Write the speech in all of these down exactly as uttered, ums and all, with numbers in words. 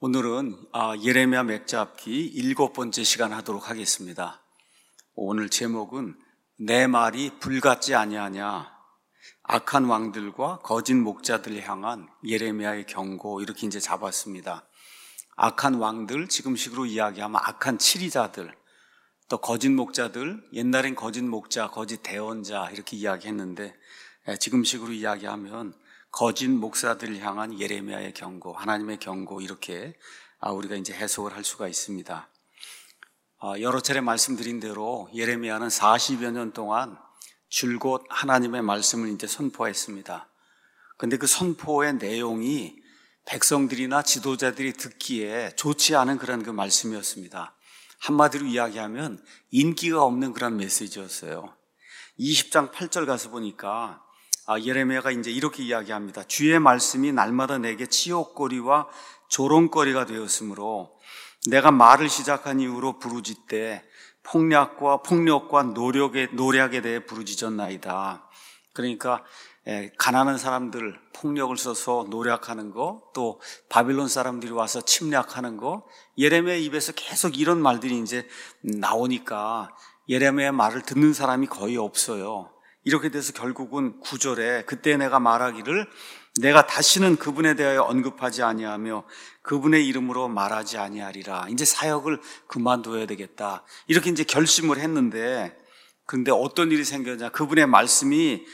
오늘은 예레미야 맥잡기 일곱 번째 시간 하도록 하겠습니다. 오늘 제목은 내 말이 불같지 아니하냐, 악한 왕들과 거짓 목자들을 향한 예레미야의 경고, 이렇게 이제 잡았습니다. 악한 왕들, 지금식으로 이야기하면 악한 치리자들, 또 거짓 목자들, 옛날엔 거짓 목자, 거짓 대언자 이렇게 이야기했는데 지금식으로 이야기하면 거짓 목사들을 향한 예레미야의 경고, 하나님의 경고, 이렇게 우리가 이제 해석을 할 수가 있습니다. 여러 차례 말씀드린 대로 예레미야는 사십여 년 동안 줄곧 하나님의 말씀을 이제 선포했습니다. 근데 그 선포의 내용이 백성들이나 지도자들이 듣기에 좋지 않은 그런 그 말씀이었습니다. 한마디로 이야기하면 인기가 없는 그런 메시지였어요. 이십 장 팔 절 가서 보니까 아, 예레미야가 이제 이렇게 이야기합니다. 주의 말씀이 날마다 내게 치욕거리와 조롱거리가 되었으므로 내가 말을 시작한 이후로 부르짖되 폭력과 폭력과 노력에, 노력에 대해 부르짖었나이다. 그러니까 에, 가난한 사람들 폭력을 써서 노력하는 거, 또 바빌론 사람들이 와서 침략하는 거, 예레미야 입에서 계속 이런 말들이 이제 나오니까 예레미야 말을 듣는 사람이 거의 없어요. 이렇게 돼서 결국은 구 절에 그때 내가 말하기를 내가 다시는 그분에 대하여 언급하지 아니하며 그분의 이름으로 말하지 아니하리라. 이제 사역을 그만둬야 되겠다. 이렇게 이제 결심을 했는데, 그런데 어떤 일이 생겼냐? 그분의 말씀이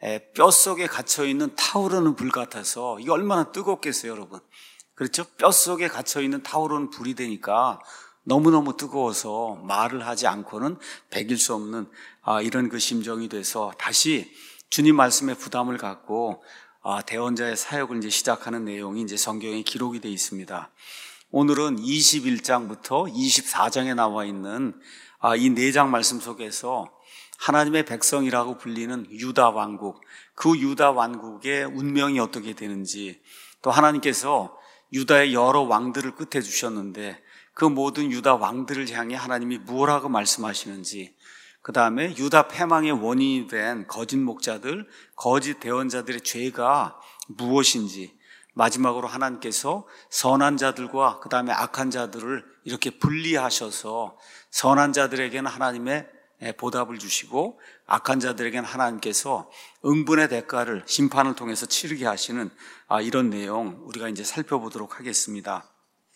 뼛속에 갇혀있는 타오르는 불 같아서, 이게 얼마나 뜨겁겠어요, 여러분. 그렇죠? 뼛속에 갇혀있는 타오르는 불이 되니까 너무너무 뜨거워서 말을 하지 않고는 배길 수 없는 아, 이런 그 심정이 돼서 다시 주님 말씀에 부담을 갖고 아, 대언자의 사역을 이제 시작하는 내용이 이제 성경에 기록이 되어 있습니다. 오늘은 이십일 장부터 이십사 장에 나와 있는 아, 이 네 장 말씀 속에서 하나님의 백성이라고 불리는 유다 왕국, 그 유다 왕국의 운명이 어떻게 되는지, 또 하나님께서 유다의 여러 왕들을 끝에 주셨는데 그 모든 유다 왕들을 향해 하나님이 무엇라고 말씀하시는지, 그 다음에 유다 패망의 원인이 된 거짓 목자들, 거짓 대언자들의 죄가 무엇인지, 마지막으로 하나님께서 선한 자들과 그 다음에 악한 자들을 이렇게 분리하셔서 선한 자들에게는 하나님의 보답을 주시고 악한 자들에게는 하나님께서 응분의 대가를 심판을 통해서 치르게 하시는 이런 내용 우리가 이제 살펴보도록 하겠습니다.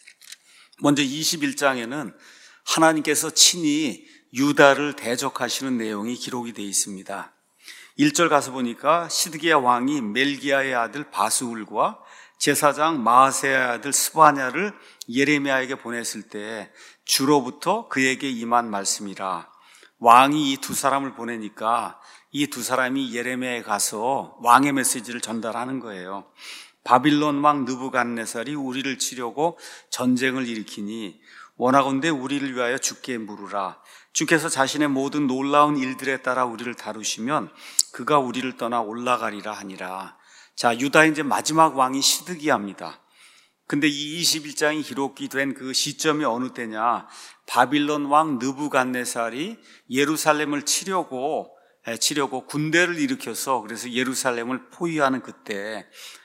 먼저 이십일 장에는 하나님께서 친히 유다를 대적하시는 내용이 기록이 되어 있습니다. 일 절 가서 보니까 시드기야 왕이 멜기야의 아들 바스울과 제사장 마아세야의 아들 스바냐를 예레미야에게 보냈을 때 주로부터 그에게 임한 말씀이라. 왕이 이 두 사람을 보내니까 이 두 사람이 예레미야에 가서 왕의 메시지를 전달하는 거예요. 바빌론 왕 느부갓네살이 우리를 치려고 전쟁을 일으키니 원하건대 우리를 위하여 주께 물으라. 주께서 자신의 모든 놀라운 일들에 따라 우리를 다루시면 그가 우리를 떠나 올라가리라 하니라. 자, 유다의 이제 마지막 왕이 시드기야입니다. 근데 이 이십일 장이 기록이 된 그 시점이 어느 때냐? 바빌론 왕 느부갓네살이 예루살렘을 치려고 치려고 군대를 일으켜서 그래서 예루살렘을 포위하는 그때,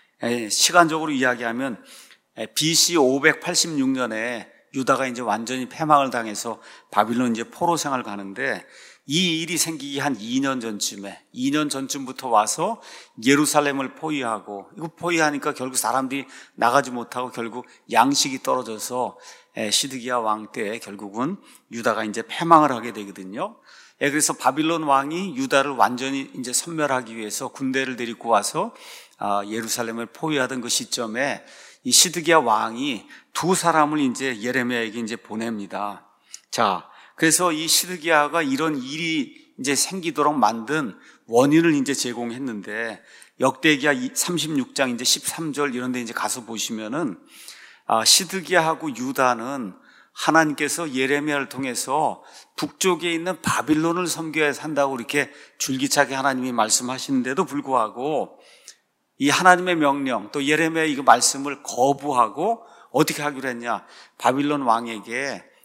시간적으로 이야기하면 비씨 오백팔십육 년에 유다가 이제 완전히 패망을 당해서 바빌론 이제 포로 생활을 가는데, 이 일이 생기기 한 이 년 전쯤에, 이 년 전쯤부터 와서 예루살렘을 포위하고, 이거 포위하니까 결국 사람들이 나가지 못하고 결국 양식이 떨어져서 시드기야 왕 때 결국은 유다가 이제 패망을 하게 되거든요. 그래서 바빌론 왕이 유다를 완전히 이제 섬멸하기 위해서 군대를 데리고 와서 예루살렘을 포위하던 그 시점에 이 시드기야 왕이 두 사람을 이제 예레미야에게 이제 보냅니다. 자, 그래서 이 시드기야가 이런 일이 이제 생기도록 만든 원인을 이제 제공했는데, 역대기야 삼십육 장 이제 십삼 절 이런 데 이제 가서 보시면은 아, 시드기야하고 유다는 하나님께서 예레미야를 통해서 북쪽에 있는 바빌론을 섬겨야 산다고 이렇게 줄기차게 하나님이 말씀하시는데도 불구하고 이 하나님의 명령, 또 예레미야의 이 말씀을 거부하고 어떻게 하기로 했냐? 바빌론 왕에게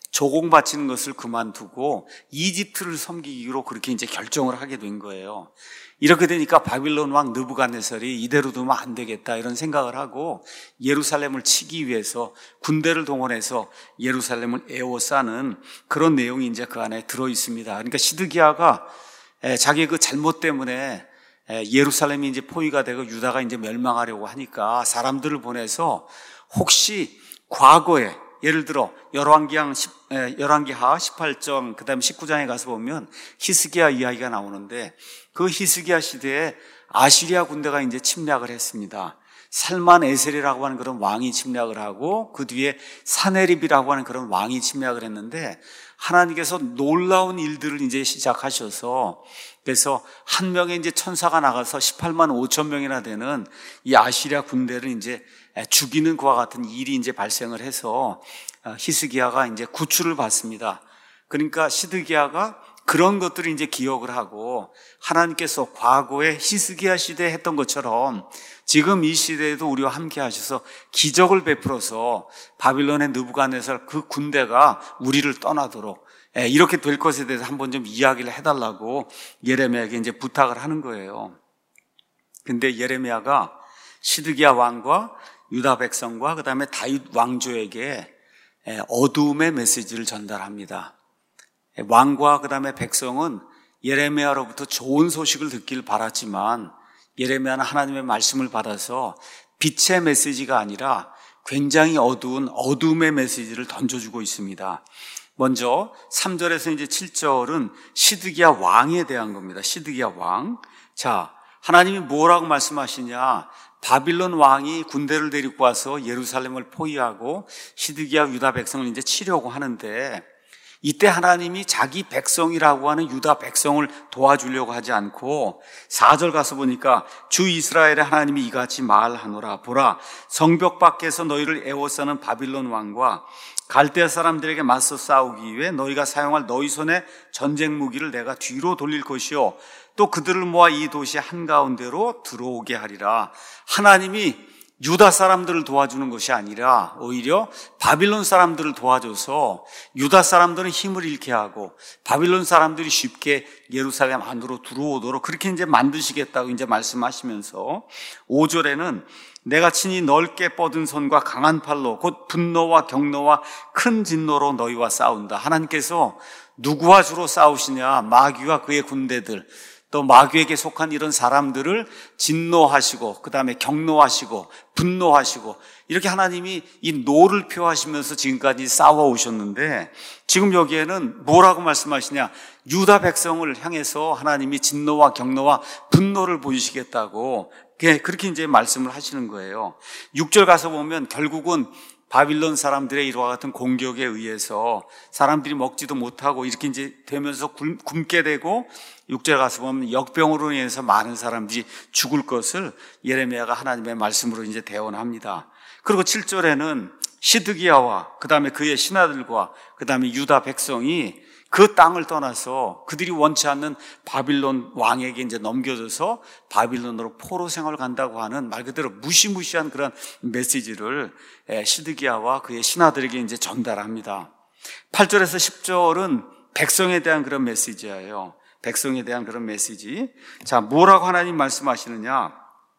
조공 바치는 것을 그만두고 이집트를 섬기기로 그렇게 이제 결정을 하게 된 거예요. 이렇게 되니까 바빌론 왕 느부갓네살이 이대로 두면 안 되겠다 이런 생각을 하고 예루살렘을 치기 위해서 군대를 동원해서 예루살렘을 에워싸는 그런 내용이 이제 그 안에 들어 있습니다. 그러니까 시드기야가 자기의 그 잘못 때문에 예루살렘이 이제 포위가 되고 유다가 이제 멸망하려고 하니까 사람들을 보내서 혹시 과거에 예를 들어 열왕기하 열왕기하 십팔 장 그다음에 십구 장에 가서 보면 히스기야 이야기가 나오는데 그 히스기야 시대에 아시리아 군대가 이제 침략을 했습니다. 살만 에셀이라고 하는 그런 왕이 침략을 하고 그 뒤에 사네립이라고 하는 그런 왕이 침략을 했는데 하나님께서 놀라운 일들을 이제 시작하셔서 그래서 한 명의 이제 천사가 나가서 십팔만 오천 명이나 되는 이 아시리아 군대를 이제 죽이는 그와 같은 일이 이제 발생을 해서 히스기야가 이제 구출을 받습니다. 그러니까 시드기야가 그런 것들을 이제 기억을 하고 하나님께서 과거에 히스기야 시대에 했던 것처럼 지금 이 시대에도 우리와 함께 하셔서 기적을 베풀어서 바빌론의 느부갓네살 그 군대가 우리를 떠나도록 이렇게 될 것에 대해서 한번 좀 이야기를 해달라고 예레미야에게 이제 부탁을 하는 거예요. 근데 예레미야가 시드기야 왕과 유다 백성과 그 다음에 다윗 왕조에게 어두움의 메시지를 전달합니다. 왕과 그 다음에 백성은 예레미야로부터 좋은 소식을 듣길 바랐지만 예레미야는 하나님의 말씀을 받아서 빛의 메시지가 아니라 굉장히 어두운 어두움의 메시지를 던져주고 있습니다. 먼저 삼 절에서 이제 칠 절은 시드기야 왕에 대한 겁니다. 시드기야 왕. 자, 하나님이 뭐라고 말씀하시냐? 바빌론 왕이 군대를 데리고 와서 예루살렘을 포위하고 시드기야 유다 백성을 이제 치려고 하는데 이때 하나님이 자기 백성이라고 하는 유다 백성을 도와주려고 하지 않고 사 절 가서 보니까 주 이스라엘의 하나님이 이같이 말하노라. 보라, 성벽 밖에서 너희를 에워싸는 바빌론 왕과 갈대아 사람들에게 맞서 싸우기 위해 너희가 사용할 너희 손의 전쟁 무기를 내가 뒤로 돌릴 것이요 또 그들을 모아 이 도시 한가운데로 들어오게 하리라. 하나님이 유다 사람들을 도와주는 것이 아니라 오히려 바빌론 사람들을 도와줘서 유다 사람들은 힘을 잃게 하고 바빌론 사람들이 쉽게 예루살렘 안으로 들어오도록 그렇게 이제 만드시겠다고 이제 말씀하시면서 오 절에는 내가 친히 넓게 뻗은 손과 강한 팔로 곧 분노와 경노와 큰 진노로 너희와 싸운다. 하나님께서 누구와 주로 싸우시냐? 마귀와 그의 군대들, 또 마귀에게 속한 이런 사람들을 진노하시고 그 다음에 경노하시고 분노하시고 이렇게 하나님이 이 노를 표하시면서 지금까지 싸워오셨는데 지금 여기에는 뭐라고 말씀하시냐? 유다 백성을 향해서 하나님이 진노와 경노와 분노를 보이시겠다고 그렇게 이제 말씀을 하시는 거예요. 육 절 가서 보면 결국은 바빌론 사람들의 이와 같은 공격에 의해서 사람들이 먹지도 못하고 이렇게 이제 되면서 굶게 되고 육 절 가서 보면 역병으로 인해서 많은 사람들이 죽을 것을 예레미야가 하나님의 말씀으로 이제 대언합니다. 그리고 칠 절에는 시드기야와 그 다음에 그의 신하들과 그 다음에 유다 백성이 그 땅을 떠나서 그들이 원치 않는 바빌론 왕에게 이제 넘겨져서 바빌론으로 포로 생활을 간다고 하는 말 그대로 무시무시한 그런 메시지를 시드기야와 그의 신하들에게 이제 전달합니다. 팔 절에서 십 절은 백성에 대한 그런 메시지예요. 백성에 대한 그런 메시지. 자, 뭐라고 하나님 말씀하시느냐?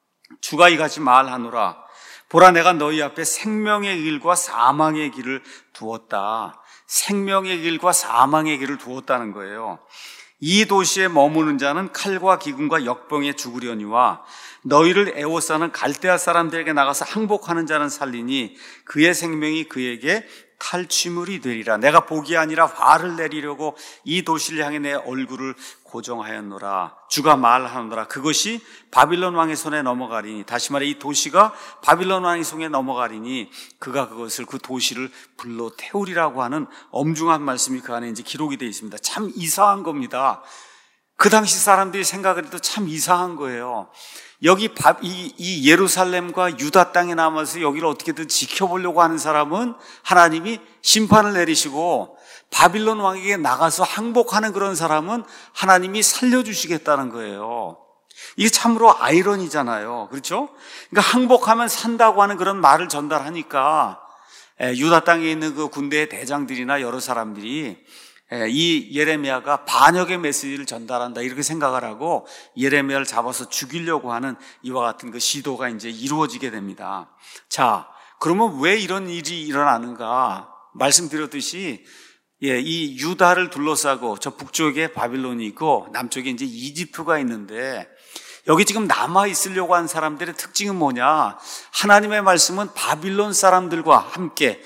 주가 이같이 말하노라. 보라, 내가 너희 앞에 생명의 길과 사망의 길을 두었다. 생명의 길과 사망의 길을 두었다는 거예요. 이 도시에 머무는 자는 칼과 기근과 역병에 죽으려니와 너희를 애워싸는 갈대아 사람들에게 나가서 항복하는 자는 살리니 그의 생명이 그에게 탈취물이 되리라. 내가 복이 아니라 화를 내리려고 이 도시를 향해 내 얼굴을 고정하였노라. 주가 말하노라. 그것이 바빌론 왕의 손에 넘어가리니, 다시 말해 이 도시가 바빌론 왕의 손에 넘어가리니 그가 그것을, 그 도시를 불로 태우리라고 하는 엄중한 말씀이 그 안에 이제 기록이 되어 있습니다. 참 이상한 겁니다. 그 당시 사람들이 생각을 해도 참 이상한 거예요. 여기 이, 이 예루살렘과 유다 땅에 남아서 여기를 어떻게든 지켜보려고 하는 사람은 하나님이 심판을 내리시고, 바빌론 왕에게 나가서 항복하는 그런 사람은 하나님이 살려주시겠다는 거예요. 이게 참으로 아이러니잖아요. 그렇죠? 그러니까 항복하면 산다고 하는 그런 말을 전달하니까 유다 땅에 있는 그 군대의 대장들이나 여러 사람들이 이 예레미야가 반역의 메시지를 전달한다 이렇게 생각을 하고 예레미야를 잡아서 죽이려고 하는 이와 같은 그 시도가 이제 이루어지게 됩니다. 자, 그러면 왜 이런 일이 일어나는가? 말씀드렸듯이 예, 이 유다를 둘러싸고 저 북쪽에 바빌론이 있고 남쪽에 이제 이집트가 있는데 여기 지금 남아 있으려고 한 사람들의 특징은 뭐냐? 하나님의 말씀은 바빌론 사람들과 함께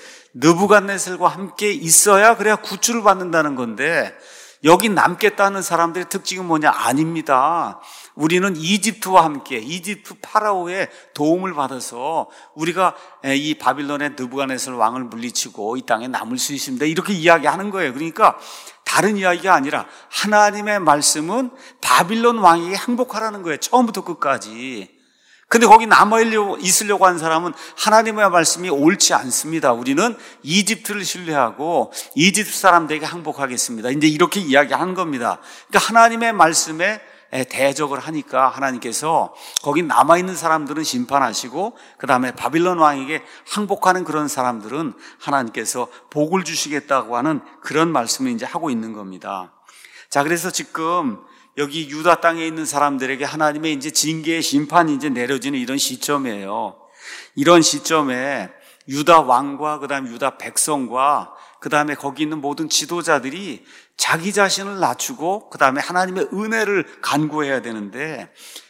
느부갓네살과 함께 있어야 그래야 구출을 받는다는 건데 여기 남겠다는 사람들의 특징은 뭐냐? 아닙니다. 우리는 이집트와 함께 이집트 파라오의 도움을 받아서 우리가 이 바빌론의 느부갓네살 왕을 물리치고 이 땅에 남을 수 있습니다. 이렇게 이야기하는 거예요. 그러니까 다른 이야기가 아니라 하나님의 말씀은 바빌론 왕에게 항복하라는 거예요. 처음부터 끝까지. 근데 거기 남아 있으려고 하는 사람은 하나님의 말씀이 옳지 않습니다. 우리는 이집트를 신뢰하고 이집트 사람들에게 항복하겠습니다. 이제 이렇게 이야기하는 겁니다. 그러니까 하나님의 말씀에 대적을 하니까 하나님께서 거기 남아있는 사람들은 심판하시고 그 다음에 바빌론 왕에게 항복하는 그런 사람들은 하나님께서 복을 주시겠다고 하는 그런 말씀을 이제 하고 있는 겁니다. 자, 그래서 지금 여기 유다 땅에 있는 사람들에게 하나님의 이제 징계의 심판이 이제 내려지는 이런 시점이에요. 이런 시점에 유다 왕과 그 다음에 유다 백성과 그 다음에 거기 있는 모든 지도자들이 자기 자신을 낮추고 그 다음에 하나님의 은혜를 간구해야 되는데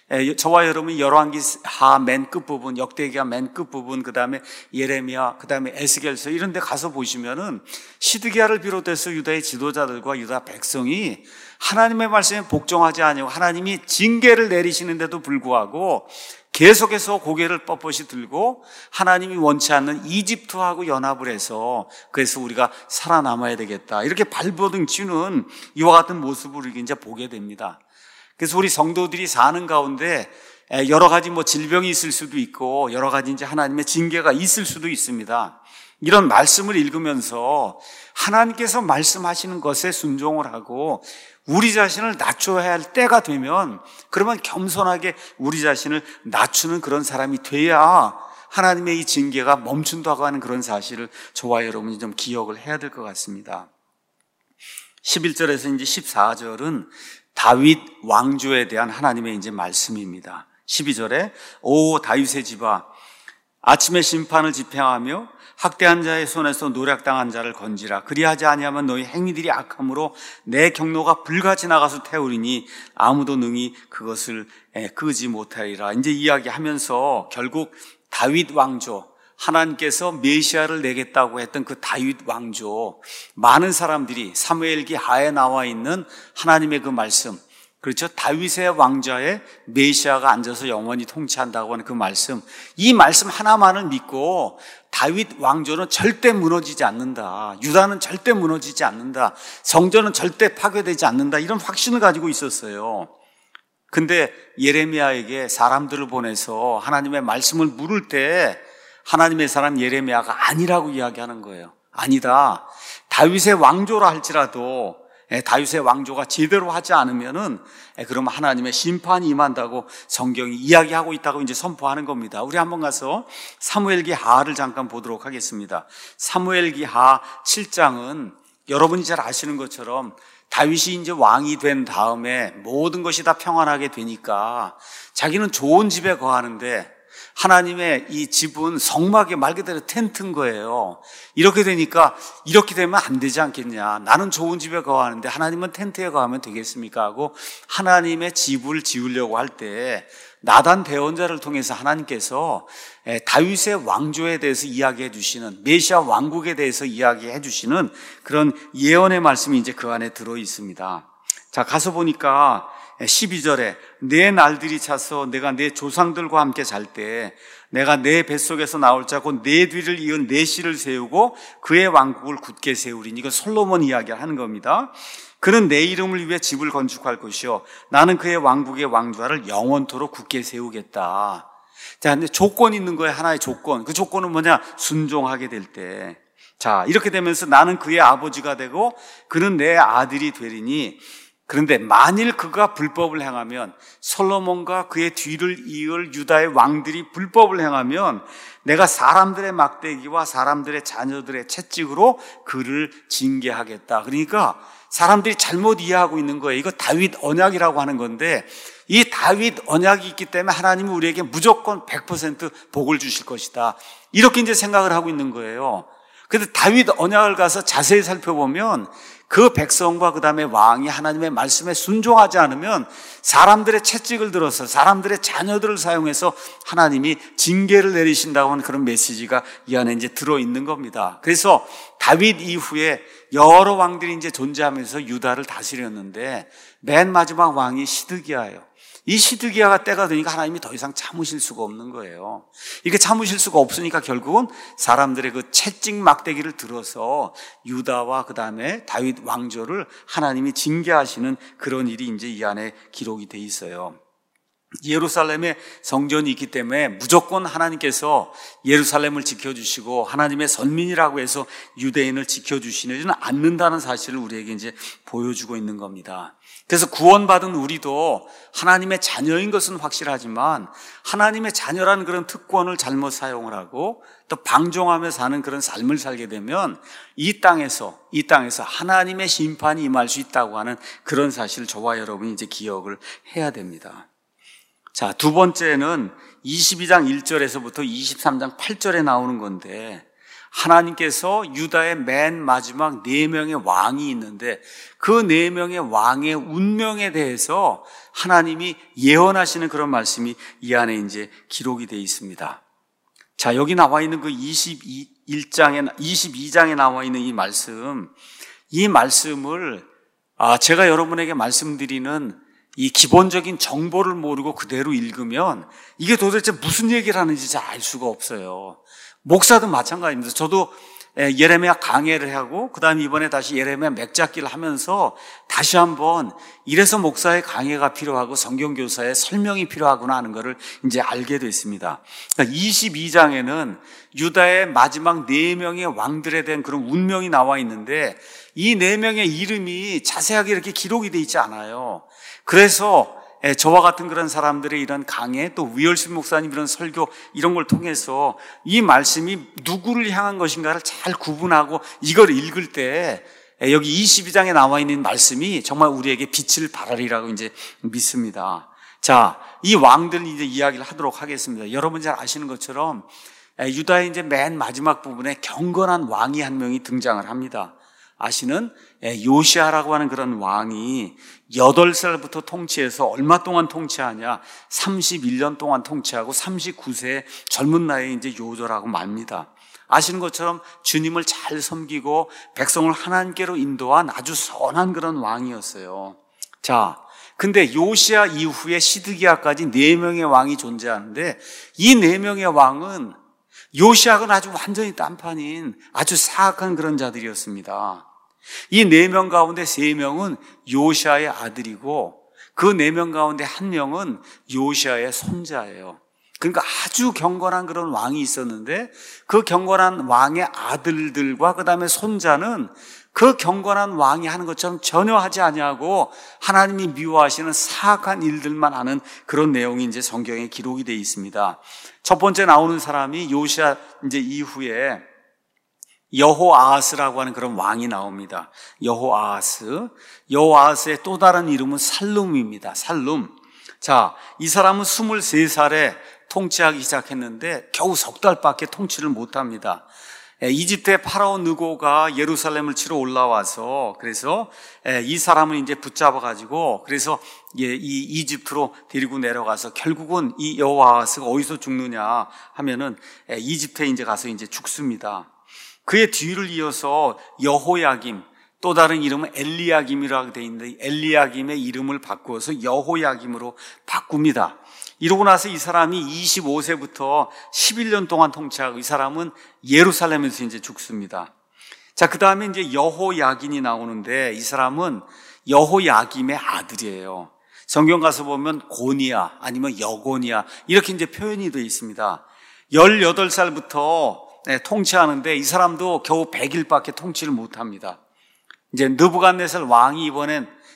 저와 여러분이 열왕기하 맨 끝부분, 역대기하 맨 끝부분, 그 다음에 예레미야, 그 다음에 에스겔서 이런 데 가서 보시면은 시드기야를 비롯해서 유다의 지도자들과 유다 백성이 하나님의 말씀에 복종하지 아니하고 하나님이 징계를 내리시는데도 불구하고 계속해서 고개를 뻣뻣이 들고 하나님이 원치 않는 이집트하고 연합을 해서 그래서 우리가 살아남아야 되겠다 이렇게 발버둥 치는 이와 같은 모습을 우리가 이제 보게 됩니다. 그래서 우리 성도들이 사는 가운데 여러 가지 뭐 질병이 있을 수도 있고 여러 가지 이제 하나님의 징계가 있을 수도 있습니다. 이런 말씀을 읽으면서 하나님께서 말씀하시는 것에 순종을 하고 우리 자신을 낮춰야 할 때가 되면 그러면 겸손하게 우리 자신을 낮추는 그런 사람이 돼야 하나님의 이 징계가 멈춘다고 하는 그런 사실을 저와 여러분이 좀 기억을 해야 될 것 같습니다. 십일 절에서 이제 십사 절은 다윗 왕조에 대한 하나님의 이제 말씀입니다. 십이 절에 오 다윗의 집아 아침에 심판을 집행하며 학대한 자의 손에서 노략당한 자를 건지라. 그리하지 아니하면 너희 행위들이 악함으로 내 경로가 불같이 나가서 태우리니 아무도 능히 그것을 끄지 못하리라. 이제 이야기하면서 결국 다윗 왕조, 하나님께서 메시아를 내겠다고 했던 그 다윗 왕조, 많은 사람들이 사무엘기 하에 나와 있는 하나님의 그 말씀, 그렇죠? 다윗의 왕좌에 메시아가 앉아서 영원히 통치한다고 하는 그 말씀, 이 말씀 하나만을 믿고 다윗 왕조는 절대 무너지지 않는다, 유다는 절대 무너지지 않는다, 성전은 절대 파괴되지 않는다, 이런 확신을 가지고 있었어요. 근데 예레미야에게 사람들을 보내서 하나님의 말씀을 물을 때 하나님의 사람 예레미야가 아니라고 이야기하는 거예요. 아니다. 다윗의 왕조라 할지라도 다윗의 왕조가 제대로 하지 않으면은 그러면 하나님의 심판이 임한다고 성경이 이야기하고 있다고 이제 선포하는 겁니다. 우리 한번 가서 사무엘기 하를 잠깐 보도록 하겠습니다. 사무엘기 하 칠 장은 여러분이 잘 아시는 것처럼 다윗이 이제 왕이 된 다음에 모든 것이 다 평안하게 되니까 자기는 좋은 집에 거하는데 하나님의 이 집은 성막의 말 그대로 텐트인 거예요. 이렇게 되니까 이렇게 되면 안 되지 않겠냐. 나는 좋은 집에 거하는데 하나님은 텐트에 거하면 되겠습니까? 하고 하나님의 집을 지으려고 할 때 나단 대언자를 통해서 하나님께서 다윗의 왕조에 대해서 이야기해 주시는, 메시아 왕국에 대해서 이야기해 주시는 그런 예언의 말씀이 이제 그 안에 들어 있습니다. 자, 가서 보니까 십이 절에 내 날들이 차서 내가 내 조상들과 함께 잘 때 내가 내 뱃속에서 나올 자고 내 뒤를 이은 내 씨를 세우고 그의 왕국을 굳게 세우리니, 이건 솔로몬 이야기를 하는 겁니다. 그는 내 이름을 위해 집을 건축할 것이요 나는 그의 왕국의 왕좌를 영원토록 굳게 세우겠다. 자, 근데 조건이 있는 거예요. 하나의 조건. 그 조건은 뭐냐? 순종하게 될 때. 자, 이렇게 되면서 나는 그의 아버지가 되고 그는 내 아들이 되리니 그런데 만일 그가 불법을 행하면, 솔로몬과 그의 뒤를 이을 유다의 왕들이 불법을 행하면 내가 사람들의 막대기와 사람들의 자녀들의 채찍으로 그를 징계하겠다. 그러니까 사람들이 잘못 이해하고 있는 거예요. 이거 다윗 언약이라고 하는 건데, 이 다윗 언약이 있기 때문에 하나님이 우리에게 무조건 백 퍼센트 복을 주실 것이다, 이렇게 이제 생각을 하고 있는 거예요. 그런데 다윗 언약을 가서 자세히 살펴보면 그 백성과 그 다음에 왕이 하나님의 말씀에 순종하지 않으면 사람들의 채찍을 들어서 사람들의 자녀들을 사용해서 하나님이 징계를 내리신다고 하는 그런 메시지가 이 안에 이제 들어있는 겁니다. 그래서 다윗 이후에 여러 왕들이 이제 존재하면서 유다를 다스렸는데 맨 마지막 왕이 시드기야예요. 이 시드기야가 때가 되니까 하나님이 더 이상 참으실 수가 없는 거예요. 이게 참으실 수가 없으니까 결국은 사람들의 그 채찍 막대기를 들어서 유다와 그 다음에 다윗 왕조를 하나님이 징계하시는 그런 일이 이제 이 안에 기록이 돼 있어요. 예루살렘에 성전이 있기 때문에 무조건 하나님께서 예루살렘을 지켜주시고 하나님의 선민이라고 해서 유대인을 지켜주시지는 않는다는 사실을 우리에게 이제 보여주고 있는 겁니다. 그래서 구원받은 우리도 하나님의 자녀인 것은 확실하지만 하나님의 자녀라는 그런 특권을 잘못 사용을 하고 또 방종하며 사는 그런 삶을 살게 되면 이 땅에서 이 땅에서 하나님의 심판이 임할 수 있다고 하는 그런 사실을 저와 여러분이 이제 기억을 해야 됩니다. 자, 두 번째는 이십이 장 일 절에서부터 이십삼 장 팔 절에 나오는 건데, 하나님께서 유다의 맨 마지막 네 명의 왕이 있는데 그 네 명의 왕의 운명에 대해서 하나님이 예언하시는 그런 말씀이 이 안에 이제 기록이 되어 있습니다. 자, 여기 나와 있는 그 이십일 장에, 이십이 장에 나와 있는 이 말씀, 이 말씀을 아, 제가 여러분에게 말씀드리는 이 기본적인 정보를 모르고 그대로 읽으면 이게 도대체 무슨 얘기를 하는지 잘 알 수가 없어요. 목사도 마찬가지입니다. 저도 예레미야 강해를 하고 그 다음에 이번에 다시 예레미야 맥잡기를 하면서 다시 한번 이래서 목사의 강해가 필요하고 성경교사의 설명이 필요하구나 하는 것을 이제 알게 됐습니다. 그러니까 이십이 장에는 유다의 마지막 네 명의 왕들에 대한 그런 운명이 나와 있는데 이 네 명의 이름이 자세하게 이렇게 기록이 되어 있지 않아요. 그래서 저와 같은 그런 사람들의 이런 강해, 또 위얼슨 목사님 이런 설교 이런 걸 통해서 이 말씀이 누구를 향한 것인가를 잘 구분하고 이걸 읽을 때 여기 이십이 장에 나와 있는 말씀이 정말 우리에게 빛을 발하리라고 이제 믿습니다. 자, 이 왕들 이제 이야기를 하도록 하겠습니다. 여러분 잘 아시는 것처럼 유다의 이제 맨 마지막 부분에 경건한 왕이 한 명이 등장을 합니다. 아시는 요시아라고 하는 그런 왕이 여덟 살부터 통치해서 얼마 동안 통치하냐? 삼십일 년 동안 통치하고 삼십구 세의 젊은 나이에 이제 요절하고 맙니다. 아시는 것처럼 주님을 잘 섬기고 백성을 하나님께로 인도한 아주 선한 그런 왕이었어요. 자, 근데 요시아 이후에 시드기야까지 네 명의 왕이 존재하는데 이 네 명의 왕은 요시아는 아주 완전히 딴판인 아주 사악한 그런 자들이었습니다. 이 네 명 가운데 세 명은 요시아의 아들이고 그 네 명 가운데 한 명은 요시아의 손자예요. 그러니까 아주 경건한 그런 왕이 있었는데 그 경건한 왕의 아들들과 그 다음에 손자는 그 경건한 왕이 하는 것처럼 전혀 하지 아니하고 하나님이 미워하시는 사악한 일들만 하는 그런 내용이 이제 성경에 기록이 되어 있습니다. 첫 번째 나오는 사람이 요시아 이제 이후에 여호아하스라고 하는 그런 왕이 나옵니다. 여호아하스. 여호아하스의 또 다른 이름은 살룸입니다. 살룸. 자, 이 사람은 스물세 살에 통치하기 시작했는데 겨우 석 달밖에 통치를 못합니다. 이집트의 파라오 느고가 예루살렘을 치러 올라와서 그래서 이 사람을 이제 붙잡아가지고 그래서 이 이집트로 데리고 내려가서 결국은 이 여호아하스가 어디서 죽느냐 하면은 이집트에 이제 가서 이제 죽습니다. 그의 뒤를 이어서 여호야김, 또 다른 이름은 엘리야김이라고 되어 있는데 엘리야김의 이름을 바꾸어서 여호야김으로 바꿉니다. 이러고 나서 이 사람이 이십오 세부터 십일 년 동안 통치하고 이 사람은 예루살렘에서 이제 죽습니다. 자, 그 다음에 이제 여호야긴이 나오는데 이 사람은 여호야김의 아들이에요. 성경 가서 보면 고니야 아니면 여고니야 이렇게 이제 표현이 되어 있습니다. 열여덟 살부터 네, 통치하는데 이 사람도 겨우 백 일밖에 통치를 못합니다. 이제 느부갓네살 왕이 이번엔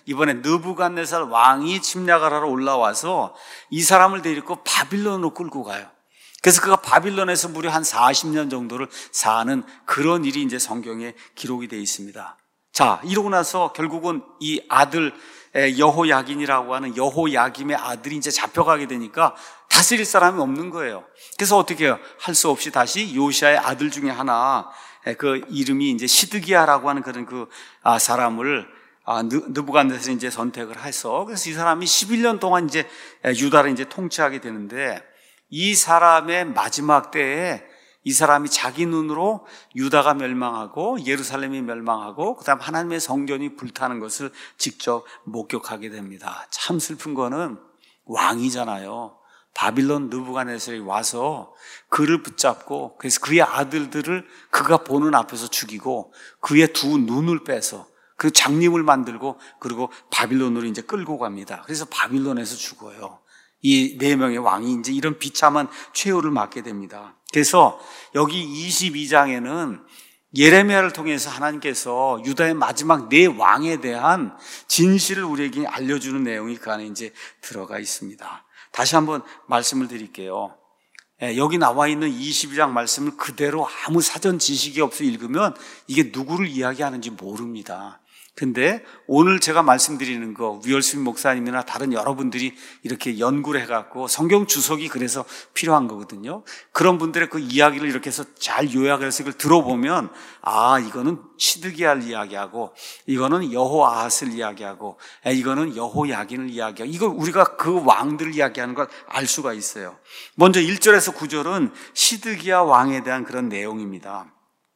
이번에 느부갓네살 왕이 침략을 하러 올라와서 이 사람을 데리고 바빌론으로 끌고 가요. 그래서 그가 바빌론에서 무려 한 사십 년 정도를 사는 그런 일이 이제 성경에 기록이 되어 있습니다. 자, 이러고 나서 결국은 이 아들 여호야긴이라고 하는 여호야김의 아들이 이제 잡혀가게 되니까 다스릴 사람이 없는 거예요. 그래서 어떻게 해요? 할 수 없이 다시 요시아의 아들 중에 하나, 그 이름이 이제 시드기야라고 하는 그런 그 사람을 느부갓네살이 이제 선택을 해서, 그래서 이 사람이 십일 년 동안 이제 유다를 이제 통치하게 되는데, 이 사람의 마지막 때에 이 사람이 자기 눈으로 유다가 멸망하고 예루살렘이 멸망하고 그다음 하나님의 성전이 불타는 것을 직접 목격하게 됩니다. 참 슬픈 거는 왕이잖아요. 바빌론 느부갓네살이 와서 그를 붙잡고, 그래서 그의 아들들을 그가 보는 앞에서 죽이고 그의 두 눈을 빼서 그 장님을 만들고 그리고 바빌론으로 이제 끌고 갑니다. 그래서 바빌론에서 죽어요. 이 네 명의 왕이 이제 이런 비참한 최후를 맞게 됩니다. 그래서 여기 이십이 장에는 예레미야를 통해서 하나님께서 유다의 마지막 네 왕에 대한 진실을 우리에게 알려주는 내용이 그 안에 이제 들어가 있습니다. 다시 한번 말씀을 드릴게요. 여기 나와 있는 이십이 장 말씀을 그대로 아무 사전 지식이 없어 읽으면 이게 누구를 이야기하는지 모릅니다. 근데 오늘 제가 말씀드리는 거, 위얼스민 목사님이나 다른 여러분들이 이렇게 연구를 해갖고 성경 주석이 그래서 필요한 거거든요. 그런 분들의 그 이야기를 이렇게 해서 잘 요약을 해서 이걸 들어보면, 아, 이거는 시드기야를 이야기하고, 이거는 여호아하스를 이야기하고, 이거는 여호야긴을 이야기하고, 이거 우리가 그 왕들을 이야기하는 걸 알 수가 있어요. 먼저 일 절에서 구 절은 시드기야 왕에 대한 그런 내용입니다.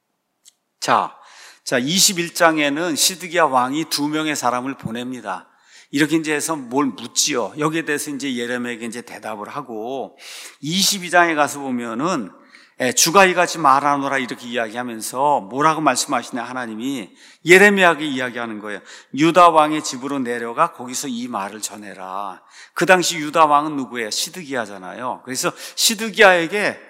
자, 자, 이십일 장에는 시드기야 왕이 두 명의 사람을 보냅니다. 이렇게 이제 해서 뭘 묻지요. 여기에 대해서 이제 예레미야에게 이제 대답을 하고, 이십이 장에 가서 보면은 주가 이같이 말하노라 이렇게 이야기하면서 뭐라고 말씀하시냐, 하나님이 예레미야에게 이야기하는 거예요. 유다 왕의 집으로 내려가 거기서 이 말을 전해라. 그 당시 유다 왕은 누구예요? 시드기야잖아요. 그래서 시드기야에게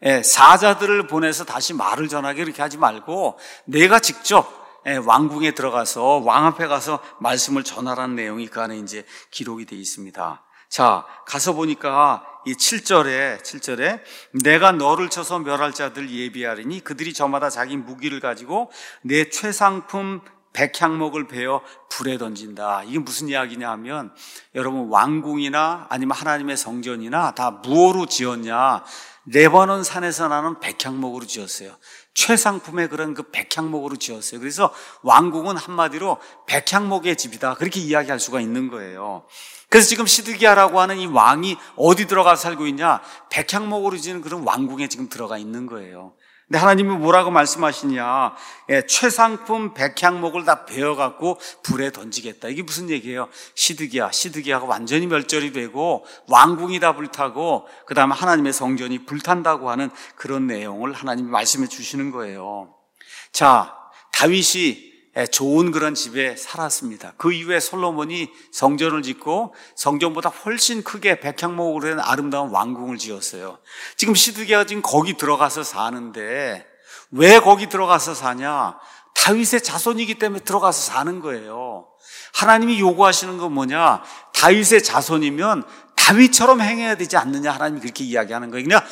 사자들을 보내서 다시 말을 전하게 이렇게 하지 말고 내가 직접 왕궁에 들어가서 왕 앞에 가서 말씀을 전하라는 내용이 그 안에 이제 기록이 되어 있습니다. 자, 가서 보니까 이 칠 절에 칠 절에 내가 너를 쳐서 멸할 자들 예비하리니 그들이 저마다 자기 무기를 가지고 내 최상품 백향목을 베어 불에 던진다. 이게 무슨 이야기냐 하면, 여러분 왕궁이나 아니면 하나님의 성전이나 다 무엇으로 지었냐? 레바논 산에서 나는 백향목으로 지었어요. 최상품의 그런 그 백향목으로 지었어요. 그래서 왕궁은 한마디로 백향목의 집이다, 그렇게 이야기할 수가 있는 거예요. 그래서 지금 시드기야라고 하는 이 왕이 어디 들어가서 살고 있냐? 백향목으로 지은 그런 왕궁에 지금 들어가 있는 거예요. 근데 하나님이 뭐라고 말씀하시냐? 예, 최상품 백향목을 다 베어갖고 불에 던지겠다. 이게 무슨 얘기예요? 시드기야, 시드기야가 완전히 멸절이 되고 왕궁이 다 불타고 그 다음에 하나님의 성전이 불탄다고 하는 그런 내용을 하나님이 말씀해 주시는 거예요. 자, 다윗이 좋은 그런 집에 살았습니다. 그 이후에 솔로몬이 성전을 짓고 성전보다 훨씬 크게 백향목으로 된 아름다운 왕궁을 지었어요. 지금 시드기야가 지금 거기 들어가서 사는데, 왜 거기 들어가서 사냐? 다윗의 자손이기 때문에 들어가서 사는 거예요. 하나님이 요구하시는 건 뭐냐? 다윗의 자손이면 다윗처럼 행해야 되지 않느냐, 하나님이 그렇게 이야기하는 거예요. 그냥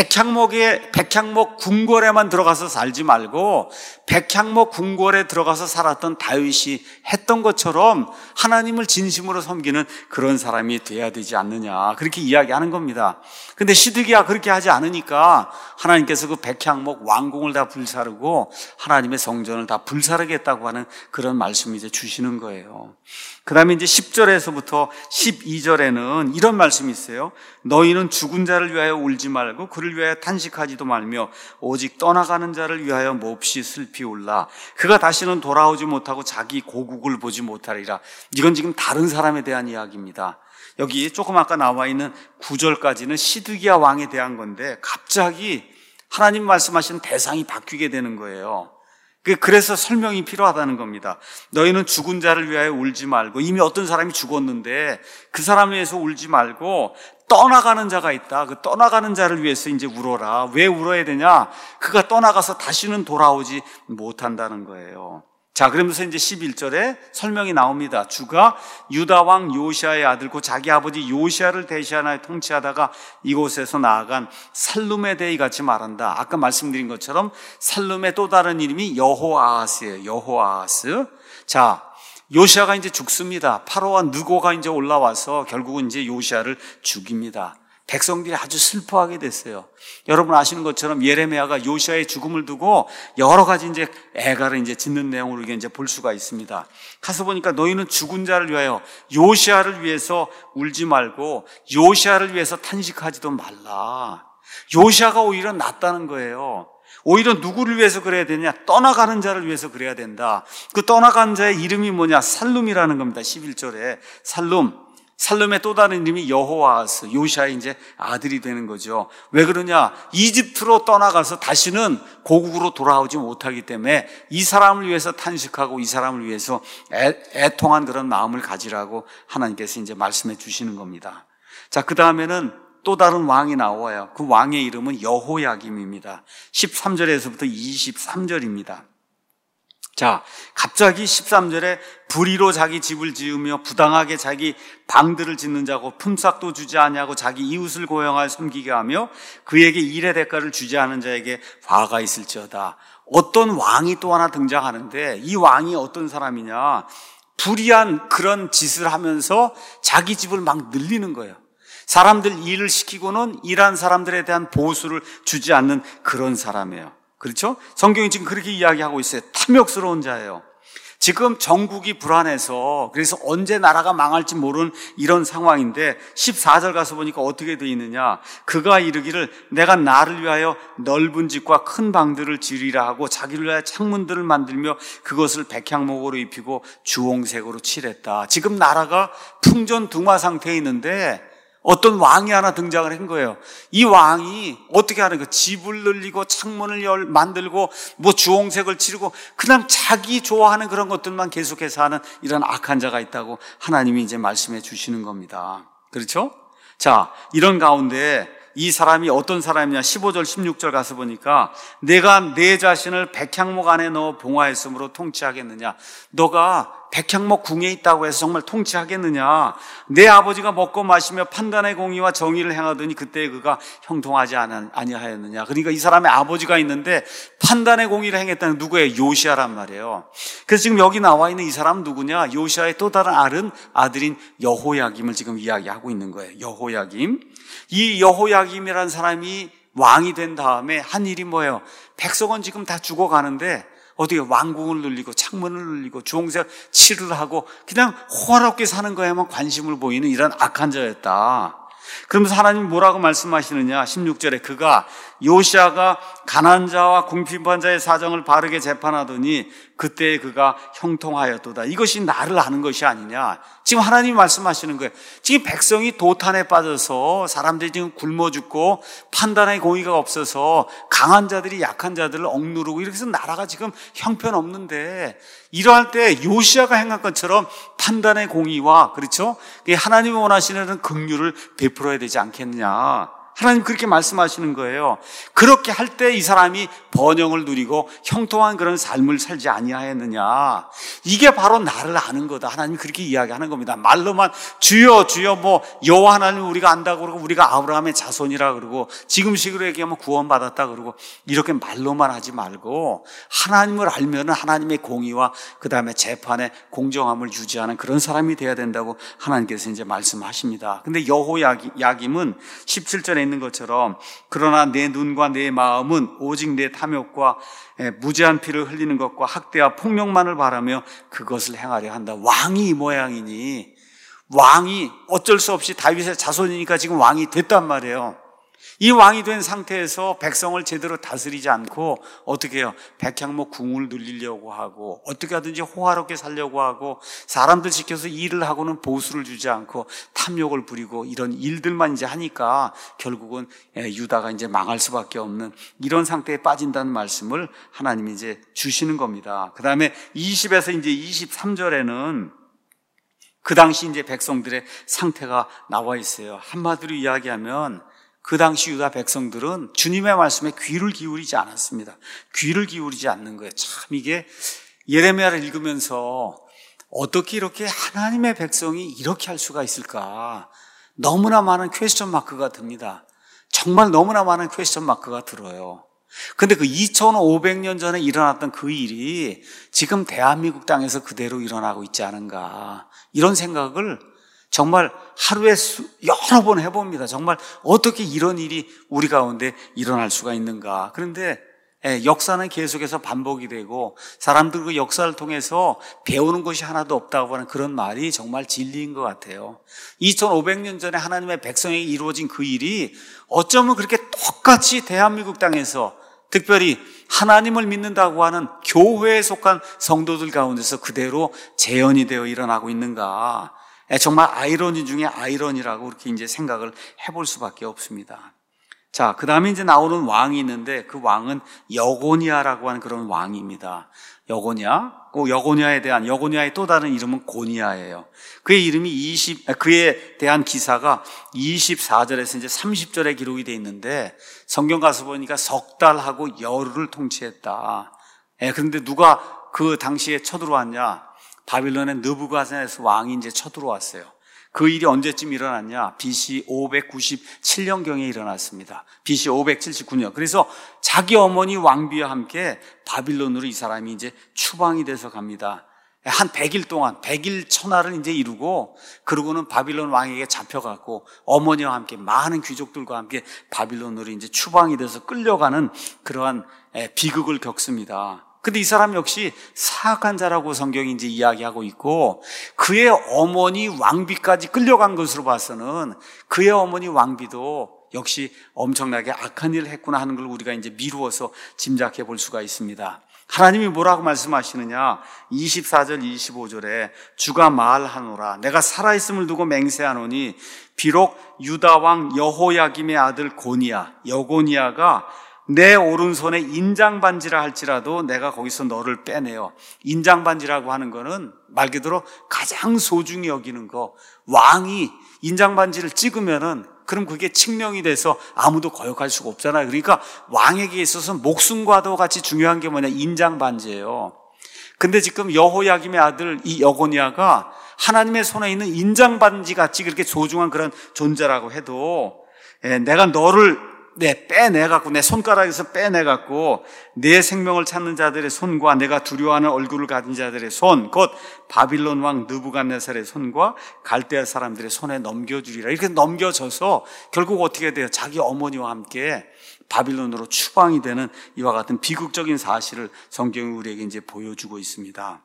백향목에, 백향목 궁궐에만 들어가서 살지 말고 백향목 궁궐에 들어가서 살았던 다윗이 했던 것처럼 하나님을 진심으로 섬기는 그런 사람이 돼야 되지 않느냐, 그렇게 이야기하는 겁니다. 근데 시드기야 그렇게 하지 않으니까 하나님께서 그 백향목 왕궁을 다 불사르고 하나님의 성전을 다 불사르겠다고 하는 그런 말씀을 이제 주시는 거예요. 그 다음에 이제 십 절에서부터 십이 절에는 이런 말씀이 있어요. 너희는 죽은 자를 위하여 울지 말고 그를 위하여 탄식하지도 말며 오직 떠나가는 자를 위하여 몹시 슬피 울라. 그가 다시는 돌아오지 못하고 자기 고국을 보지 못하리라. 이건 지금 다른 사람에 대한 이야기입니다. 여기 조금 아까 나와 있는 구 절까지는 시드기야 왕에 대한 건데 갑자기 하나님 말씀하시는 대상이 바뀌게 되는 거예요. 그래서 설명이 필요하다는 겁니다. 너희는 죽은 자를 위하여 울지 말고, 이미 어떤 사람이 죽었는데 그 사람을 위해서 울지 말고 떠나가는 자가 있다. 그 떠나가는 자를 위해서 이제 울어라. 왜 울어야 되냐? 그가 떠나가서 다시는 돌아오지 못한다는 거예요. 자, 그러면서 이제 십일 절에 설명이 나옵니다. 주가 유다 왕 요시아의 아들고 자기 아버지 요시아를 대신하여 통치하다가 이곳에서 나아간 살룸에 대해 같이 말한다. 아까 말씀드린 것처럼 살룸의 또 다른 이름이 여호아하스예요. 여호아하스. 자, 요시아가 이제 죽습니다. 파로와 느고가 이제 올라와서 결국은 이제 요시아를 죽입니다. 백성들이 아주 슬퍼하게 됐어요. 여러분 아시는 것처럼 예레미야가 요시아의 죽음을 두고 여러 가지 이제 애가를 이제 짓는 내용으로 이제 볼 수가 있습니다. 가서 보니까 너희는 죽은 자를 위하여 요시아를 위해서 울지 말고 요시아를 위해서 탄식하지도 말라. 요시아가 오히려 낫다는 거예요. 오히려 누구를 위해서 그래야 되냐? 떠나가는 자를 위해서 그래야 된다. 그 떠나간 자의 이름이 뭐냐? 살룸이라는 겁니다. 십일 절에 살룸. 살룸의 또 다른 이름이 여호아하스, 요시아의 이제 아들이 되는 거죠. 왜 그러냐? 이집트로 떠나가서 다시는 고국으로 돌아오지 못하기 때문에 이 사람을 위해서 탄식하고 이 사람을 위해서 애, 애통한 그런 마음을 가지라고 하나님께서 이제 말씀해 주시는 겁니다. 자, 그 다음에는 또 다른 왕이 나와요. 그 왕의 이름은 여호야김입니다. 십삼 절에서부터 이십삼 절입니다. 자, 갑자기 십삼 절에 불의로 자기 집을 지으며 부당하게 자기 방들을 짓는 자고 품삯도 주지 아니하고 자기 이웃을 고용하여 섬기게 하며 그에게 일의 대가를 주지 않은 자에게 화가 있을지어다. 어떤 왕이 또 하나 등장하는데 이 왕이 어떤 사람이냐? 불의한 그런 짓을 하면서 자기 집을 막 늘리는 거예요. 사람들 일을 시키고는 일한 사람들에 대한 보수를 주지 않는 그런 사람이에요. 그렇죠? 성경이 지금 그렇게 이야기하고 있어요. 탐욕스러운 자예요. 지금 정국이 불안해서 그래서 언제 나라가 망할지 모르는 이런 상황인데 십사 절 가서 보니까 어떻게 되어 있느냐? 그가 이르기를 내가 나를 위하여 넓은 집과 큰 방들을 지으리라 하고 자기를 위하여 창문들을 만들며 그것을 백향목으로 입히고 주홍색으로 칠했다. 지금 나라가 풍전등화 상태에 있는데 어떤 왕이 하나 등장을 한 거예요. 이 왕이 어떻게 하는 거예요? 집을 늘리고 창문을 열, 만들고 뭐 주홍색을 칠하고 그냥 자기 좋아하는 그런 것들만 계속해서 하는 이런 악한 자가 있다고 하나님이 이제 말씀해 주시는 겁니다. 그렇죠? 자, 이런 가운데 이 사람이 어떤 사람이냐? 십오 절 십육 절 가서 보니까 내가 내 자신을 백향목 안에 넣어 봉화했으므로 통치하겠느냐? 너가 백향목 궁에 있다고 해서 정말 통치하겠느냐? 내 아버지가 먹고 마시며 판단의 공의와 정의를 행하더니 그때 그가 형통하지 아니하였느냐? 그러니까 이 사람의 아버지가 있는데 판단의 공의를 행했다는 누구예요? 요시아란 말이에요. 그래서 지금 여기 나와 있는 이 사람은 누구냐? 요시아의 또 다른 아른 아들인 여호야김을 지금 이야기하고 있는 거예요. 여호야김. 이 여호야김이라는 사람이 왕이 된 다음에 한 일이 뭐예요? 백성은 지금 다 죽어가는데 어떻게 왕궁을 늘리고 창문을 늘리고 주홍색 칠을 하고 그냥 호화롭게 사는 거에만 관심을 보이는 이런 악한 자였다. 그러면서 하나님 뭐라고 말씀하시느냐? 십육 절에 그가 요시아가 가난한 자와 궁핍한 자의 사정을 바르게 재판하더니 그때 그가 형통하였도다. 이것이 나를 아는 것이 아니냐? 지금 하나님이 말씀하시는 거예요. 지금 백성이 도탄에 빠져서 사람들이 지금 굶어 죽고 판단의 공의가 없어서 강한 자들이 약한 자들을 억누르고 이렇게 해서 나라가 지금 형편없는데 이러할 때 요시아가 행한 것처럼 판단의 공의와 그렇죠? 하나님이 원하시는 긍휼을 베풀어야 되지 않겠느냐? 하나님 그렇게 말씀하시는 거예요. 그렇게 할 때 이 사람이 번영을 누리고 형통한 그런 삶을 살지 아니하였느냐. 이게 바로 나를 아는 거다. 하나님 그렇게 이야기하는 겁니다. 말로만 주여 주여 뭐 여호와 하나님 우리가 안다고 그러고 우리가 아브라함의 자손이라 그러고 지금식으로 얘기하면 구원받았다 그러고 이렇게 말로만 하지 말고 하나님을 알면 하나님의 공의와 그 다음에 재판의 공정함을 유지하는 그런 사람이 돼야 된다고 하나님께서 이제 말씀하십니다. 근데 여호야김은 십칠 절에 있는 것처럼 그러나 내 눈과 내 마음은 오직 내 탐욕과 무죄한 피를 흘리는 것과 학대와 폭력만을 바라며 그것을 행하려 한다. 왕이 이 모양이니 왕이 어쩔 수 없이 다윗의 자손이니까 지금 왕이 됐단 말이에요. 이 왕이 된 상태에서 백성을 제대로 다스리지 않고 어떻게 해요? 백향목 궁을 늘리려고 하고 어떻게 하든지 호화롭게 살려고 하고 사람들 지켜서 일을 하고는 보수를 주지 않고 탐욕을 부리고 이런 일들만 이제 하니까 결국은 유다가 이제 망할 수밖에 없는 이런 상태에 빠진다는 말씀을 하나님이 이제 주시는 겁니다. 그 다음에 이십에서 이제 이십삼 절에는 그 당시 이제 백성들의 상태가 나와 있어요. 한마디로 이야기하면 그 당시 유다 백성들은 주님의 말씀에 귀를 기울이지 않았습니다. 귀를 기울이지 않는 거예요. 참 이게 예레미야를 읽으면서 어떻게 이렇게 하나님의 백성이 이렇게 할 수가 있을까? 너무나 많은 퀘스천 마크가 듭니다. 정말 너무나 많은 퀘스천 마크가 들어요. 근데 그 이천오백 년 전에 일어났던 그 일이 지금 대한민국 땅에서 그대로 일어나고 있지 않은가, 이런 생각을 정말 하루에 수, 여러 번 해봅니다. 정말 어떻게 이런 일이 우리 가운데 일어날 수가 있는가. 그런데 예, 역사는 계속해서 반복이 되고 사람들 그 역사를 통해서 배우는 것이 하나도 없다고 하는 그런 말이 정말 진리인 것 같아요. 이천오백 년 전에 하나님의 백성에게 이루어진 그 일이 어쩌면 그렇게 똑같이 대한민국 땅에서 특별히 하나님을 믿는다고 하는 교회에 속한 성도들 가운데서 그대로 재현이 되어 일어나고 있는가. 예, 정말 아이러니 중에 아이러니라고 그렇게 이제 생각을 해볼 수밖에 없습니다. 자, 그 다음에 이제 나오는 왕이 있는데 그 왕은 여고니아라고 하는 그런 왕입니다. 여고니아, 그 여고니아에 대한, 여고니아의 또 다른 이름은 고니아예요. 그의 이름이 이십, 그에 대한 기사가 이십사 절에서 이제 삼십 절에 기록이 되어 있는데 성경 가서 보니까 석 달하고 열흘을 통치했다. 예, 그런데 누가 그 당시에 쳐들어왔냐? 바빌론의 느부갓네살 왕이 이제 쳐들어왔어요. 그 일이 언제쯤 일어났냐? 비씨 오백구십칠 년경에 일어났습니다. 비씨 오백칠십구 년. 그래서 자기 어머니 왕비와 함께 바빌론으로 이 사람이 이제 추방이 돼서 갑니다. 한 백 일 동안, 백 일 천하를 이제 이루고, 그러고는 바빌론 왕에게 잡혀갔고, 어머니와 함께 많은 귀족들과 함께 바빌론으로 이제 추방이 돼서 끌려가는 그러한 비극을 겪습니다. 근데 이 사람 역시 사악한 자라고 성경이 이제 이야기하고 있고, 그의 어머니 왕비까지 끌려간 것으로 봐서는 그의 어머니 왕비도 역시 엄청나게 악한 일을 했구나 하는 걸 우리가 이제 미루어서 짐작해 볼 수가 있습니다. 하나님이 뭐라고 말씀하시느냐? 이십사 절 이십오 절에 주가 말하노라, 내가 살아있음을 두고 맹세하노니 비록 유다 왕 여호야김의 아들 고니야, 여고니아가 내 오른손에 인장반지라 할지라도 내가 거기서 너를 빼내어. 인장반지라고 하는 거는 말 그대로 가장 소중히 여기는 거. 왕이 인장반지를 찍으면은 그럼 그게 칙명이 돼서 아무도 거역할 수가 없잖아요. 그러니까 왕에게 있어서 목숨과도 같이 중요한 게 뭐냐? 인장반지예요. 근데 지금 여호야김의 아들 이 여고니아가 하나님의 손에 있는 인장반지 같이 그렇게 소중한 그런 존재라고 해도, 예, 내가 너를 내 빼내갖고, 내 손가락에서 빼내갖고 내 생명을 찾는 자들의 손과 내가 두려워하는 얼굴을 가진 자들의 손, 곧 바빌론 왕 느부갓네살의 손과 갈대아 사람들의 손에 넘겨주리라. 이렇게 넘겨져서 결국 어떻게 돼요? 자기 어머니와 함께 바빌론으로 추방이 되는 이와 같은 비극적인 사실을 성경이 우리에게 이제 보여주고 있습니다.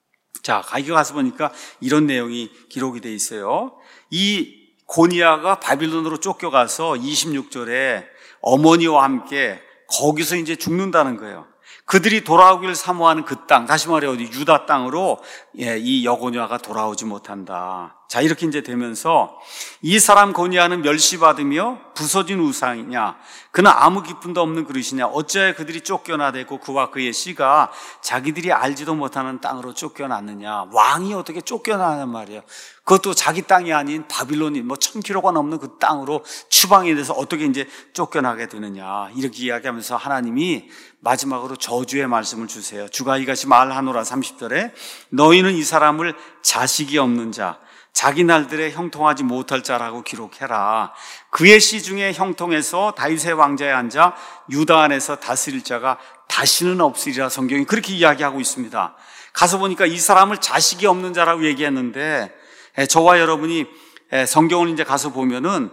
자, 가기 가서 보니까 이런 내용이 기록이 돼 있어요. 이 고니아가 바빌론으로 쫓겨가서 이십육 절에 어머니와 함께 거기서 이제 죽는다는 거예요. 그들이 돌아오기를 사모하는 그 땅, 다시 말해 어디 유다 땅으로, 예, 이 여고니아가 돌아오지 못한다. 자, 이렇게 이제 되면서 이 사람 고니아는 멸시받으며 부서진 우상이냐, 그는 아무 기쁨도 없는 그릇이냐, 어찌하여 그들이 쫓겨나되고 그와 그의 씨가 자기들이 알지도 못하는 땅으로 쫓겨났느냐. 왕이 어떻게 쫓겨나냔 말이에요. 그것도 자기 땅이 아닌 바빌론이 뭐 천 킬로가 넘는 그 땅으로 추방이 돼서 어떻게 이제 쫓겨나게 되느냐, 이렇게 이야기하면서 하나님이 마지막으로 저주의 말씀을 주세요. 주가 이같이 말하노라. 삼십 절에 너희는 이 사람을 자식이 없는 자, 자기 날들에 형통하지 못할 자라고 기록해라. 그의 씨 중에 형통해서 다윗의 왕자에 앉아 유다 안에서 다스릴 자가 다시는 없으리라. 성경이 그렇게 이야기하고 있습니다. 가서 보니까 이 사람을 자식이 없는 자라고 얘기했는데, 저와 여러분이 성경을 이제 가서 보면은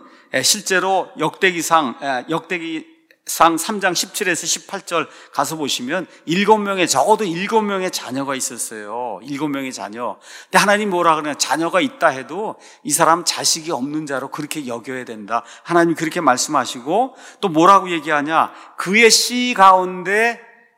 실제로 역대기상 역대기 상 삼 장 십칠에서 십팔 절 가서 보시면 일곱 명의, 적어도 일곱 명의 자녀가 있었어요. 일곱 명의 자녀. 근데 하나님 뭐라 그러냐? 자녀가 있다 해도 이 사람 자식이 없는 자로 그렇게 여겨야 된다. 하나님 그렇게 말씀하시고 또 뭐라고 얘기하냐? 그의 씨 가운데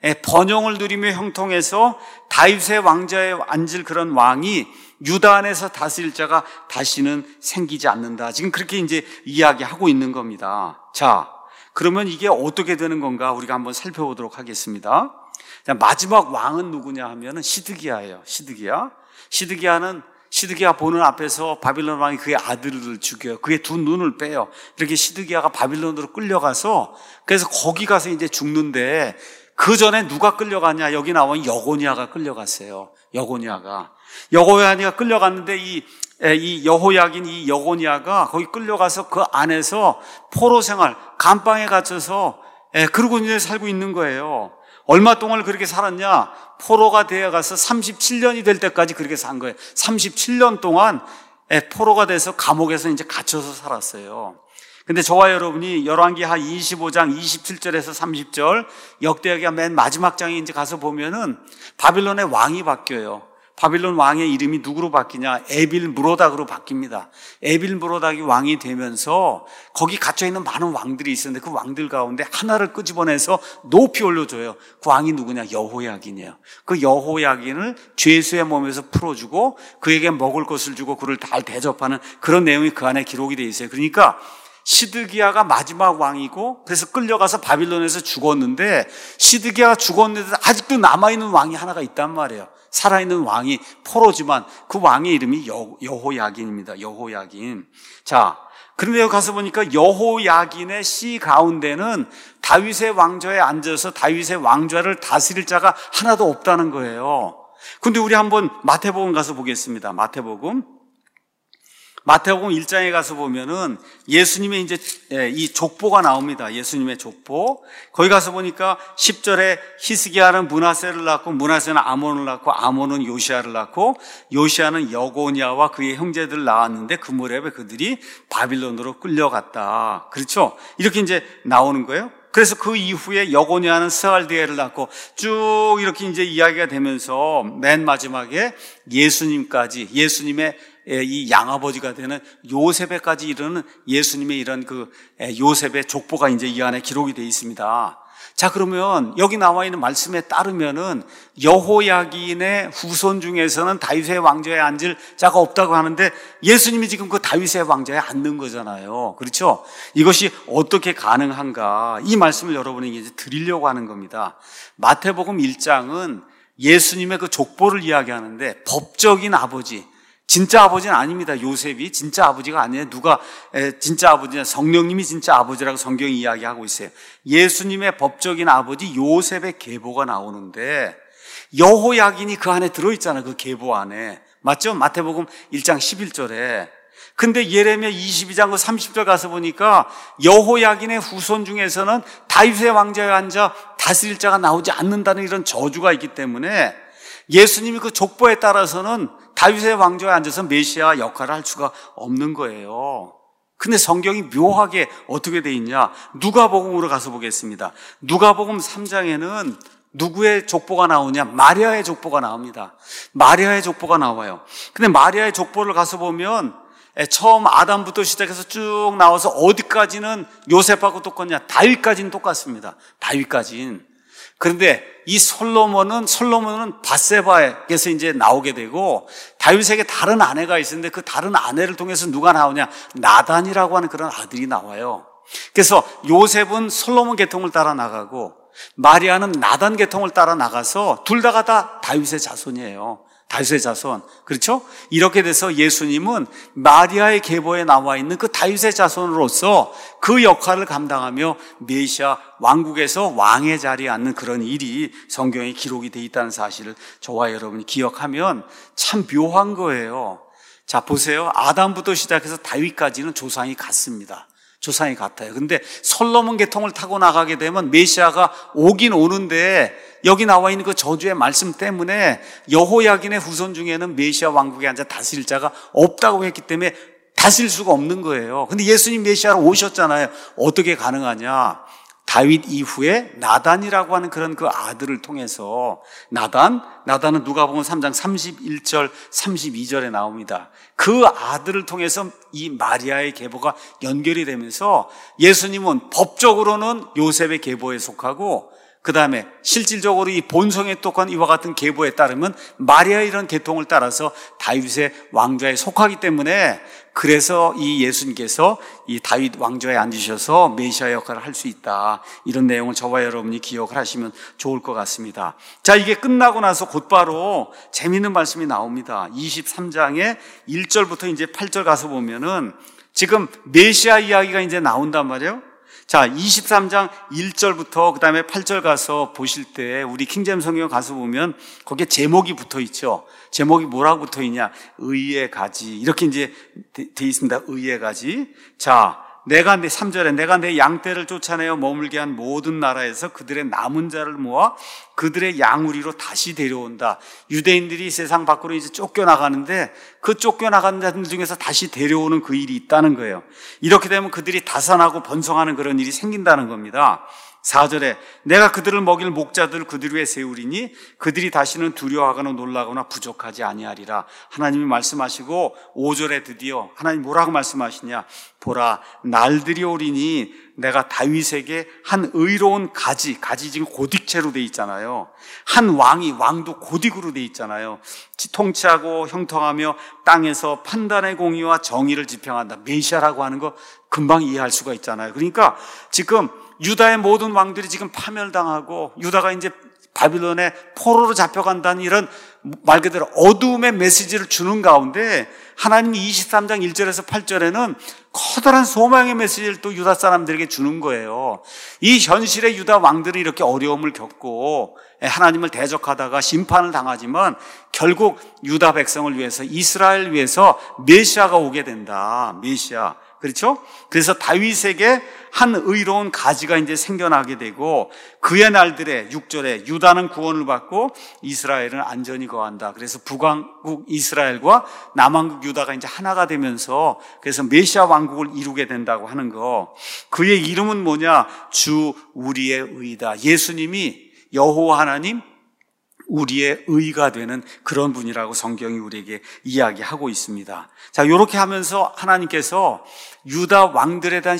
번영을 누리며 형통해서 다윗의 왕자에 앉을 그런 왕이 유다 안에서 다스릴 자가 다시는 생기지 않는다. 지금 그렇게 이제 이야기하고 있는 겁니다. 자, 그러면 이게 어떻게 되는 건가 우리가 한번 살펴보도록 하겠습니다. 자, 마지막 왕은 누구냐 하면은 시드기야예요. 시드기야. 시드기야는 시드기야 보는 앞에서 바빌론 왕이 그의 아들을 죽여요. 그의 두 눈을 빼요. 이렇게 시드기야가 바빌론으로 끌려가서 그래서 거기 가서 이제 죽는데 그 전에 누가 끌려갔냐? 여기 나온 여고니아가 끌려갔어요. 여고니아가. 여고니아가 끌려갔는데 이, 이 여호야긴 이 여고니아가 거기 끌려가서 그 안에서 포로 생활, 감방에 갇혀서 그러고 이제 살고 있는 거예요. 얼마 동안 그렇게 살았냐? 포로가 되어가서 삼십칠 년이 될 때까지 그렇게 산 거예요. 삼십칠 년 동안 포로가 돼서 감옥에서 이제 갇혀서 살았어요. 근데 저와 여러분이 열왕기하 이십오 장 이십칠 절에서 삼십 절, 역대기가 맨 마지막 장에 이제 가서 보면은 바빌론의 왕이 바뀌어요. 바빌론 왕의 이름이 누구로 바뀌냐? 에빌 무로닥으로 바뀝니다. 에빌 무로닥이 왕이 되면서 거기 갇혀있는 많은 왕들이 있었는데 그 왕들 가운데 하나를 끄집어내서 높이 올려줘요. 그 왕이 누구냐? 여호야긴이에요. 그 여호야긴을 죄수의 몸에서 풀어주고 그에게 먹을 것을 주고 그를 잘 대접하는 그런 내용이 그 안에 기록이 되어 있어요. 그러니까 시드기야가 마지막 왕이고 그래서 끌려가서 바빌론에서 죽었는데 시드기야가 죽었는데 아직도 남아있는 왕이 하나가 있단 말이에요. 살아있는 왕이 포로지만 그 왕의 이름이 여, 여호야긴입니다. 여호야긴. 자, 그런데 여기 가서 보니까 여호야긴의 씨 가운데는 다윗의 왕좌에 앉아서 다윗의 왕좌를 다스릴 자가 하나도 없다는 거예요. 근데 우리 한번 마태복음 가서 보겠습니다. 마태복음. 마태복음 일 장에 가서 보면은 예수님의 이제 이 족보가 나옵니다. 예수님의 족보. 거기 가서 보니까 십 절에 히스기야는 므낫세를 낳고 므낫세는 아몬을 낳고 아몬은 요시야를 낳고 요시야는 여고니아와 그의 형제들을 낳았는데 그 무렵에 그들이 바빌론으로 끌려갔다. 그렇죠? 이렇게 이제 나오는 거예요. 그래서 그 이후에 여고니아는 스알디엘을 낳고 쭉 이렇게 이제 이야기가 되면서 맨 마지막에 예수님까지 예수님의 이 양아버지가 되는 요셉에까지 이르는 예수님의 이런 그 요셉의 족보가 이제 이 안에 기록이 되어 있습니다. 자, 그러면 여기 나와 있는 말씀에 따르면은 여호야긴의 후손 중에서는 다윗의 왕좌에 앉을 자가 없다고 하는데 예수님이 지금 그 다윗의 왕좌에 앉는 거잖아요. 그렇죠? 이것이 어떻게 가능한가? 이 말씀을 여러분에게 이제 드리려고 하는 겁니다. 마태복음 일 장은 예수님의 그 족보를 이야기하는데 법적인 아버지, 진짜 아버지는 아닙니다. 요셉이 진짜 아버지가 아니에요. 누가 진짜 아버지냐? 성령님이 진짜 아버지라고 성경이 이야기하고 있어요. 예수님의 법적인 아버지 요셉의 계보가 나오는데 여호야긴이 그 안에 들어있잖아요. 그 계보 안에. 맞죠? 마태복음 일 장 십일 절에. 근데 예레미야 이십이 장 삼십 절 가서 보니까 여호야긴의 후손 중에서는 다윗의 왕좌에 앉아 다스릴 자가 나오지 않는다는 이런 저주가 있기 때문에 예수님이 그 족보에 따라서는 다윗의 왕좌에 앉아서 메시아 역할을 할 수가 없는 거예요. 근데 성경이 묘하게 어떻게 돼 있냐? 누가복음으로 가서 보겠습니다. 누가복음 삼 장에는 누구의 족보가 나오냐? 마리아의 족보가 나옵니다. 마리아의 족보가 나와요. 근데 마리아의 족보를 가서 보면 처음 아담부터 시작해서 쭉 나와서 어디까지는 요셉하고 똑같냐? 다윗까지는 똑같습니다. 다윗까지는. 그런데 이 솔로몬은 솔로몬은 밧세바에서 이제 나오게 되고 다윗에게 다른 아내가 있었는데 그 다른 아내를 통해서 누가 나오냐? 나단이라고 하는 그런 아들이 나와요. 그래서 요셉은 솔로몬 계통을 따라 나가고 마리아는 나단 계통을 따라 나가서 둘 다가 다 다윗의 자손이에요. 다윗의 자손. 그렇죠? 이렇게 돼서 예수님은 마리아의 계보에 나와 있는 그 다윗의 자손으로서 그 역할을 감당하며 메시아 왕국에서 왕의 자리에 앉는 그런 일이 성경에 기록이 되어 있다는 사실을 저와 여러분이 기억하면 참 묘한 거예요. 자, 보세요. 아담부터 시작해서 다윗까지는 조상이 같습니다. 조상이 같아요. 근데 솔로몬 계통을 타고 나가게 되면 메시아가 오긴 오는데 여기 나와 있는 그 저주의 말씀 때문에 여호야긴의 후손 중에는 메시아 왕국에 앉아 다스릴 자가 없다고 했기 때문에 다스릴 수가 없는 거예요. 근데 예수님 메시아로 오셨잖아요. 어떻게 가능하냐? 다윗 이후에 나단이라고 하는 그런 그 아들을 통해서 나단, 나단은 누가복음 삼 장 삼십일 절, 삼십이 절에 나옵니다. 그 아들을 통해서 이 마리아의 계보가 연결이 되면서 예수님은 법적으로는 요셉의 계보에 속하고 그 다음에 실질적으로 이 본성에 똑한 이와 같은 계보에 따르면 마리아의 이런 계통을 따라서 다윗의 왕좌에 속하기 때문에 그래서 이 예수님께서 이 다윗 왕좌에 앉으셔서 메시아 역할을 할 수 있다. 이런 내용을 저와 여러분이 기억을 하시면 좋을 것 같습니다. 자, 이게 끝나고 나서 곧바로 재미있는 말씀이 나옵니다. 이십삼 장의 일 절부터 이제 팔 절 가서 보면은 지금 메시아 이야기가 이제 나온단 말이에요. 자, 이십삼 장 일 절부터 그 다음에 팔 절 가서 보실 때 우리 킹제임스 성경 가서 보면 거기에 제목이 붙어 있죠. 제목이 뭐라고 붙어 있냐? 의의 가지. 이렇게 이제 돼 있습니다. 의의 가지. 자, 내가 내 삼 절에 내가 내 양떼를 쫓아내어 머물게 한 모든 나라에서 그들의 남은 자를 모아 그들의 양우리로 다시 데려온다. 유대인들이 세상 밖으로 이제 쫓겨나가는데 그 쫓겨나가는 자들 중에서 다시 데려오는 그 일이 있다는 거예요. 이렇게 되면 그들이 다산하고 번성하는 그런 일이 생긴다는 겁니다. 사 절에 내가 그들을 먹일 목자들을 그들 위에 세우리니 그들이 다시는 두려워하거나 놀라거나 부족하지 아니하리라. 하나님이 말씀하시고 오 절에 드디어 하나님 뭐라고 말씀하시냐? 보라, 날들이 오리니 내가 다윗에게 한 의로운 가지, 가지 지금 고딕체로 돼 있잖아요. 한 왕이, 왕도 고딕으로 돼 있잖아요. 통치하고 형통하며 땅에서 판단의 공의와 정의를 지평한다. 메시아라고 하는 거 금방 이해할 수가 있잖아요. 그러니까 지금 유다의 모든 왕들이 지금 파멸당하고 유다가 이제 바빌론의 포로로 잡혀간다는 이런 말 그대로 어두움의 메시지를 주는 가운데 하나님이 이십삼 장 일 절에서 팔 절에는 커다란 소망의 메시지를 또 유다 사람들에게 주는 거예요. 이 현실의 유다 왕들이 이렇게 어려움을 겪고 하나님을 대적하다가 심판을 당하지만 결국 유다 백성을 위해서 이스라엘을 위해서 메시아가 오게 된다. 메시아. 그렇죠? 그래서 다윗에게 한 의로운 가지가 이제 생겨나게 되고 그의 날들에 육 절에 유다는 구원을 받고 이스라엘은 안전히 거한다. 그래서 북왕국 이스라엘과 남왕국 유다가 이제 하나가 되면서 그래서 메시아 왕국을 이루게 된다고 하는 거. 그의 이름은 뭐냐? 주 우리의 의다. 예수님이 여호와 하나님 우리의 의가 되는 그런 분이라고 성경이 우리에게 이야기하고 있습니다. 자, 이렇게 하면서 하나님께서 유다 왕들에 대한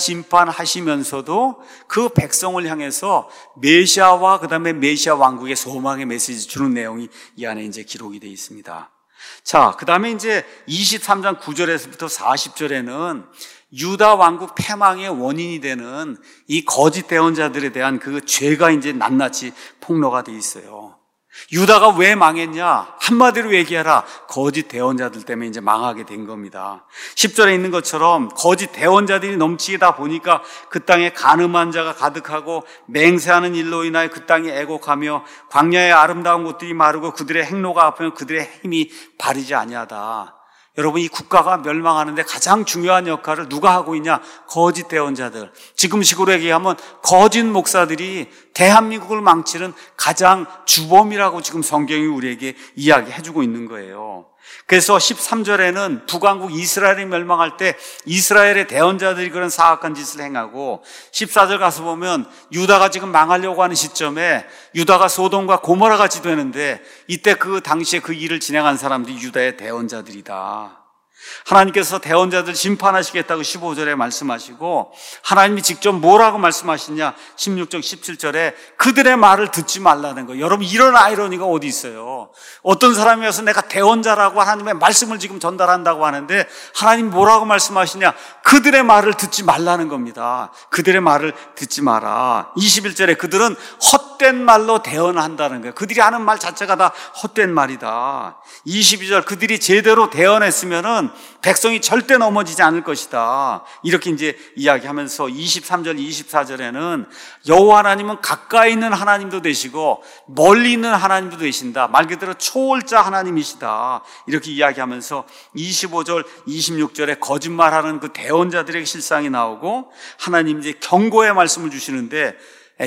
심판하시면서도 그 백성을 향해서 메시아와 그 다음에 메시아 왕국의 소망의 메시지 주는 내용이 이 안에 이제 기록이 되어 있습니다. 자, 그 다음에 이제 이십삼 장 구 절에서부터 사십 절에는 유다 왕국 패망의 원인이 되는 이 거짓 대언자들에 대한 그 죄가 이제 낱낱이 폭로가 되어 있어요. 유다가 왜 망했냐? 한마디로 얘기하라. 거짓 대언자들 때문에 이제 망하게 된 겁니다. 십 절에 있는 것처럼 거짓 대언자들이 넘치다 보니까 그 땅에 간음한 자가 가득하고 맹세하는 일로 인하여 그 땅이 애곡하며 광야의 아름다운 곳들이 마르고 그들의 행로가 아프며 그들의 힘이 바르지 아니하다. 여러분, 이 국가가 멸망하는데 가장 중요한 역할을 누가 하고 있냐? 거짓 대언자들. 지금식으로 얘기하면 거짓 목사들이 대한민국을 망치는 가장 주범이라고 지금 성경이 우리에게 이야기해주고 있는 거예요. 그래서 십삼 절에는 북왕국 이스라엘이 멸망할 때 이스라엘의 대언자들이 그런 사악한 짓을 행하고 십사 절 가서 보면 유다가 지금 망하려고 하는 시점에 유다가 소돔과 고모라 같이 되는데 이때 그 당시에 그 일을 진행한 사람들이 유다의 대언자들이다. 하나님께서 대언자들 심판하시겠다고 십오 절에 말씀하시고 하나님이 직접 뭐라고 말씀하시냐? 십육 절 십칠 절에 그들의 말을 듣지 말라는 거예요. 여러분, 이런 아이러니가 어디 있어요? 어떤 사람이 와서 내가 대언자라고 하나님의 말씀을 지금 전달한다고 하는데 하나님 뭐라고 말씀하시냐? 그들의 말을 듣지 말라는 겁니다. 그들의 말을 듣지 마라. 이십일 절에 그들은 헛된 말로 대언한다는 거예요. 그들이 하는 말 자체가 다 헛된 말이다. 이십이 절 그들이 제대로 대언했으면은 백성이 절대 넘어지지 않을 것이다. 이렇게 이제 이야기하면서 이십삼 절, 이십사 절에는 여호와 하나님은 가까이 있는 하나님도 되시고 멀리 있는 하나님도 되신다. 말 그대로 초월자 하나님이시다. 이렇게 이야기하면서 이십오 절, 이십육 절에 거짓말하는 그 대언자들에게 실상이 나오고 하나님 이제 경고의 말씀을 주시는데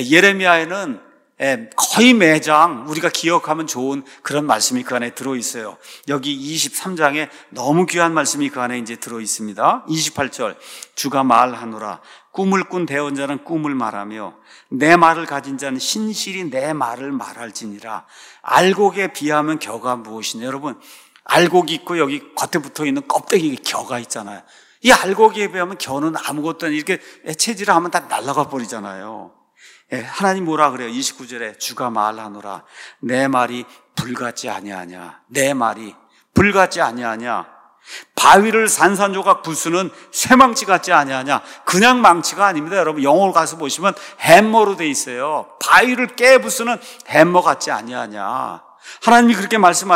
예레미야에는 거의 매장 우리가 기억하면 좋은 그런 말씀이 그 안에 들어있어요. 여기 이십삼 장에 너무 귀한 말씀이 그 안에 이제 들어있습니다. 이십팔 절 주가 말하노라 꿈을 꾼 대언자는 꿈을 말하며 내 말을 가진 자는 신실히 내 말을 말할지니라. 알곡에 비하면 겨가 무엇이냐? 여러분, 알곡이 있고 여기 겉에 붙어있는 껍데기 겨가 있잖아요. 이 알곡에 비하면 겨는 아무것도 아니고 이렇게 체질을 하면 다 날아가 버리잖아요. 예, 하나님 뭐라 그래요? 이십구 절에 주가 말하노라 내 말이 불같지 아니하냐. 내 말이 불같지 아니하냐. 바위를 산산조각 부수는 쇠망치 같지 아니하냐. 그냥 망치가 아닙니다. 여러분, 영어로 가서 보시면 해머로 돼 있어요. 바위를 깨 부수는 해머 같지 아니하냐. 하나님이 그렇게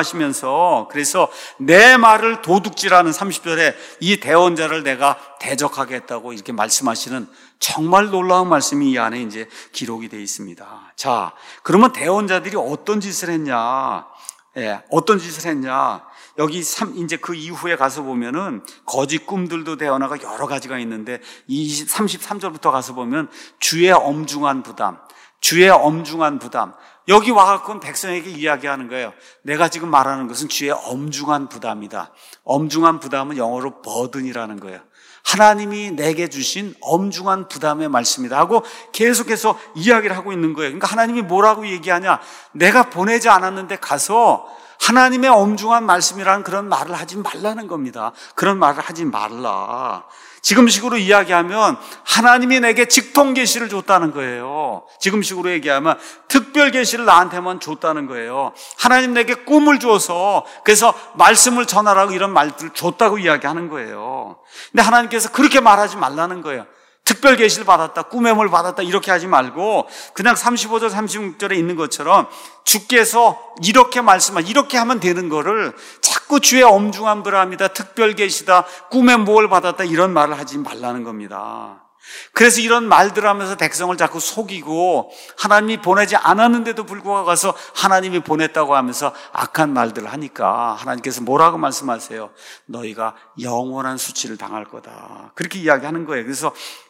말씀하시면서 그래서 내 말을 도둑질하는 삼십 절에 이 대언자를 내가 대적하겠다고 이렇게 말씀하시는 정말 놀라운 말씀이 이 안에 이제 기록이 되어 있습니다. 자, 그러면 대언자들이 어떤 짓을 했냐? 예, 어떤 짓을 했냐? 여기 삼, 이제 그 이후에 가서 보면은 거짓 꿈들도 대언화가 여러 가지가 있는데 이십, 삼십삼 절부터 가서 보면 주의 엄중한 부담, 주의 엄중한 부담. 여기 와갖고 백성에게 이야기하는 거예요. 내가 지금 말하는 것은 주의 엄중한 부담이다. 엄중한 부담은 영어로 버든이라는 거예요. 하나님이 내게 주신 엄중한 부담의 말씀이다 하고 계속해서 이야기를 하고 있는 거예요. 그러니까 하나님이 뭐라고 얘기하냐? 내가 보내지 않았는데 가서 하나님의 엄중한 말씀이라는 그런 말을 하지 말라는 겁니다. 그런 말을 하지 말라. 지금식으로 이야기하면 하나님이 내게 직통 계시를 줬다는 거예요. 지금식으로 얘기하면 특별 계시를 나한테만 줬다는 거예요. 하나님 내게 꿈을 줘서 그래서 말씀을 전하라고 이런 말들을 줬다고 이야기하는 거예요. 근데 하나님께서 그렇게 말하지 말라는 거예요. 특별 계시를 받았다, 꿈의 뭘 받았다 이렇게 하지 말고 그냥 삼십오 절 삼십육 절에 있는 것처럼 주께서 이렇게 말씀하 이렇게 하면 되는 거를 자꾸 주의 엄중한 부담이다, 특별 계시다, 꿈의 뭘 받았다 이런 말을 하지 말라는 겁니다. 그래서 이런 말들 하면서 백성을 자꾸 속이고 하나님이 보내지 않았는데도 불구하고 가서 하나님이 보냈다고 하면서 악한 말들을 하니까 하나님께서 뭐라고 말씀하세요? 너희가 영원한 수치를 당할 거다. 그렇게 이야기하는 거예요. 그래서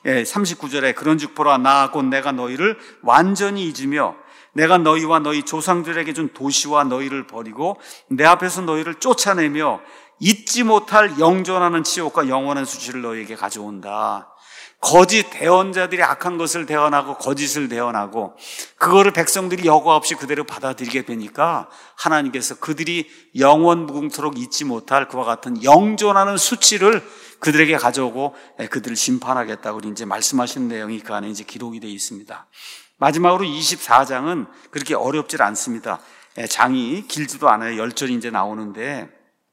삼십구 절에 그런즉 보라 나 곧 내가 너희를 완전히 잊으며 내가 너희와 너희 조상들에게 준 도시와 너희를 버리고 내 앞에서 너희를 쫓아내며 잊지 못할 영존하는 치욕과 영원한 수치를 너희에게 가져온다. 거짓 대언자들이 악한 것을 대언하고 거짓을 대언하고 그거를 백성들이 여과 없이 그대로 받아들이게 되니까 하나님께서 그들이 영원 무궁토록 잊지 못할 그와 같은 영존하는 수치를 그들에게 가져오고 그들을 심판하겠다고 이제 말씀하시는 내용이 그 안에 이제 기록이 되어 있습니다. 마지막으로 이십사 장은 그렇게 어렵질 않습니다. 장이 길지도 않아요. 열 절이 이제 나오는데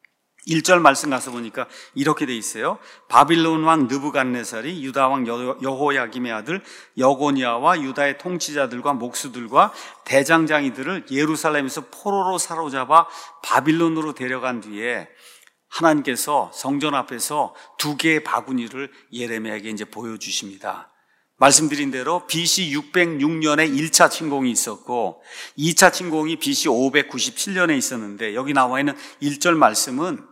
일 절 말씀 가서 보니까 이렇게 돼 있어요. 바빌론 왕 느부갓네살이 유다 왕 여호야김의 아들 여고니아와 유다의 통치자들과 목수들과 대장장이들을 예루살렘에서 포로로 사로잡아 바빌론으로 데려간 뒤에 하나님께서 성전 앞에서 두 개의 바구니를 예레미야에게 이제 보여주십니다. 말씀드린 대로 비씨 육백육 년에 일 차 침공이 있었고 이 차 침공이 비씨 오백구십칠 년에 있었는데 여기 나와 있는 일 절 말씀은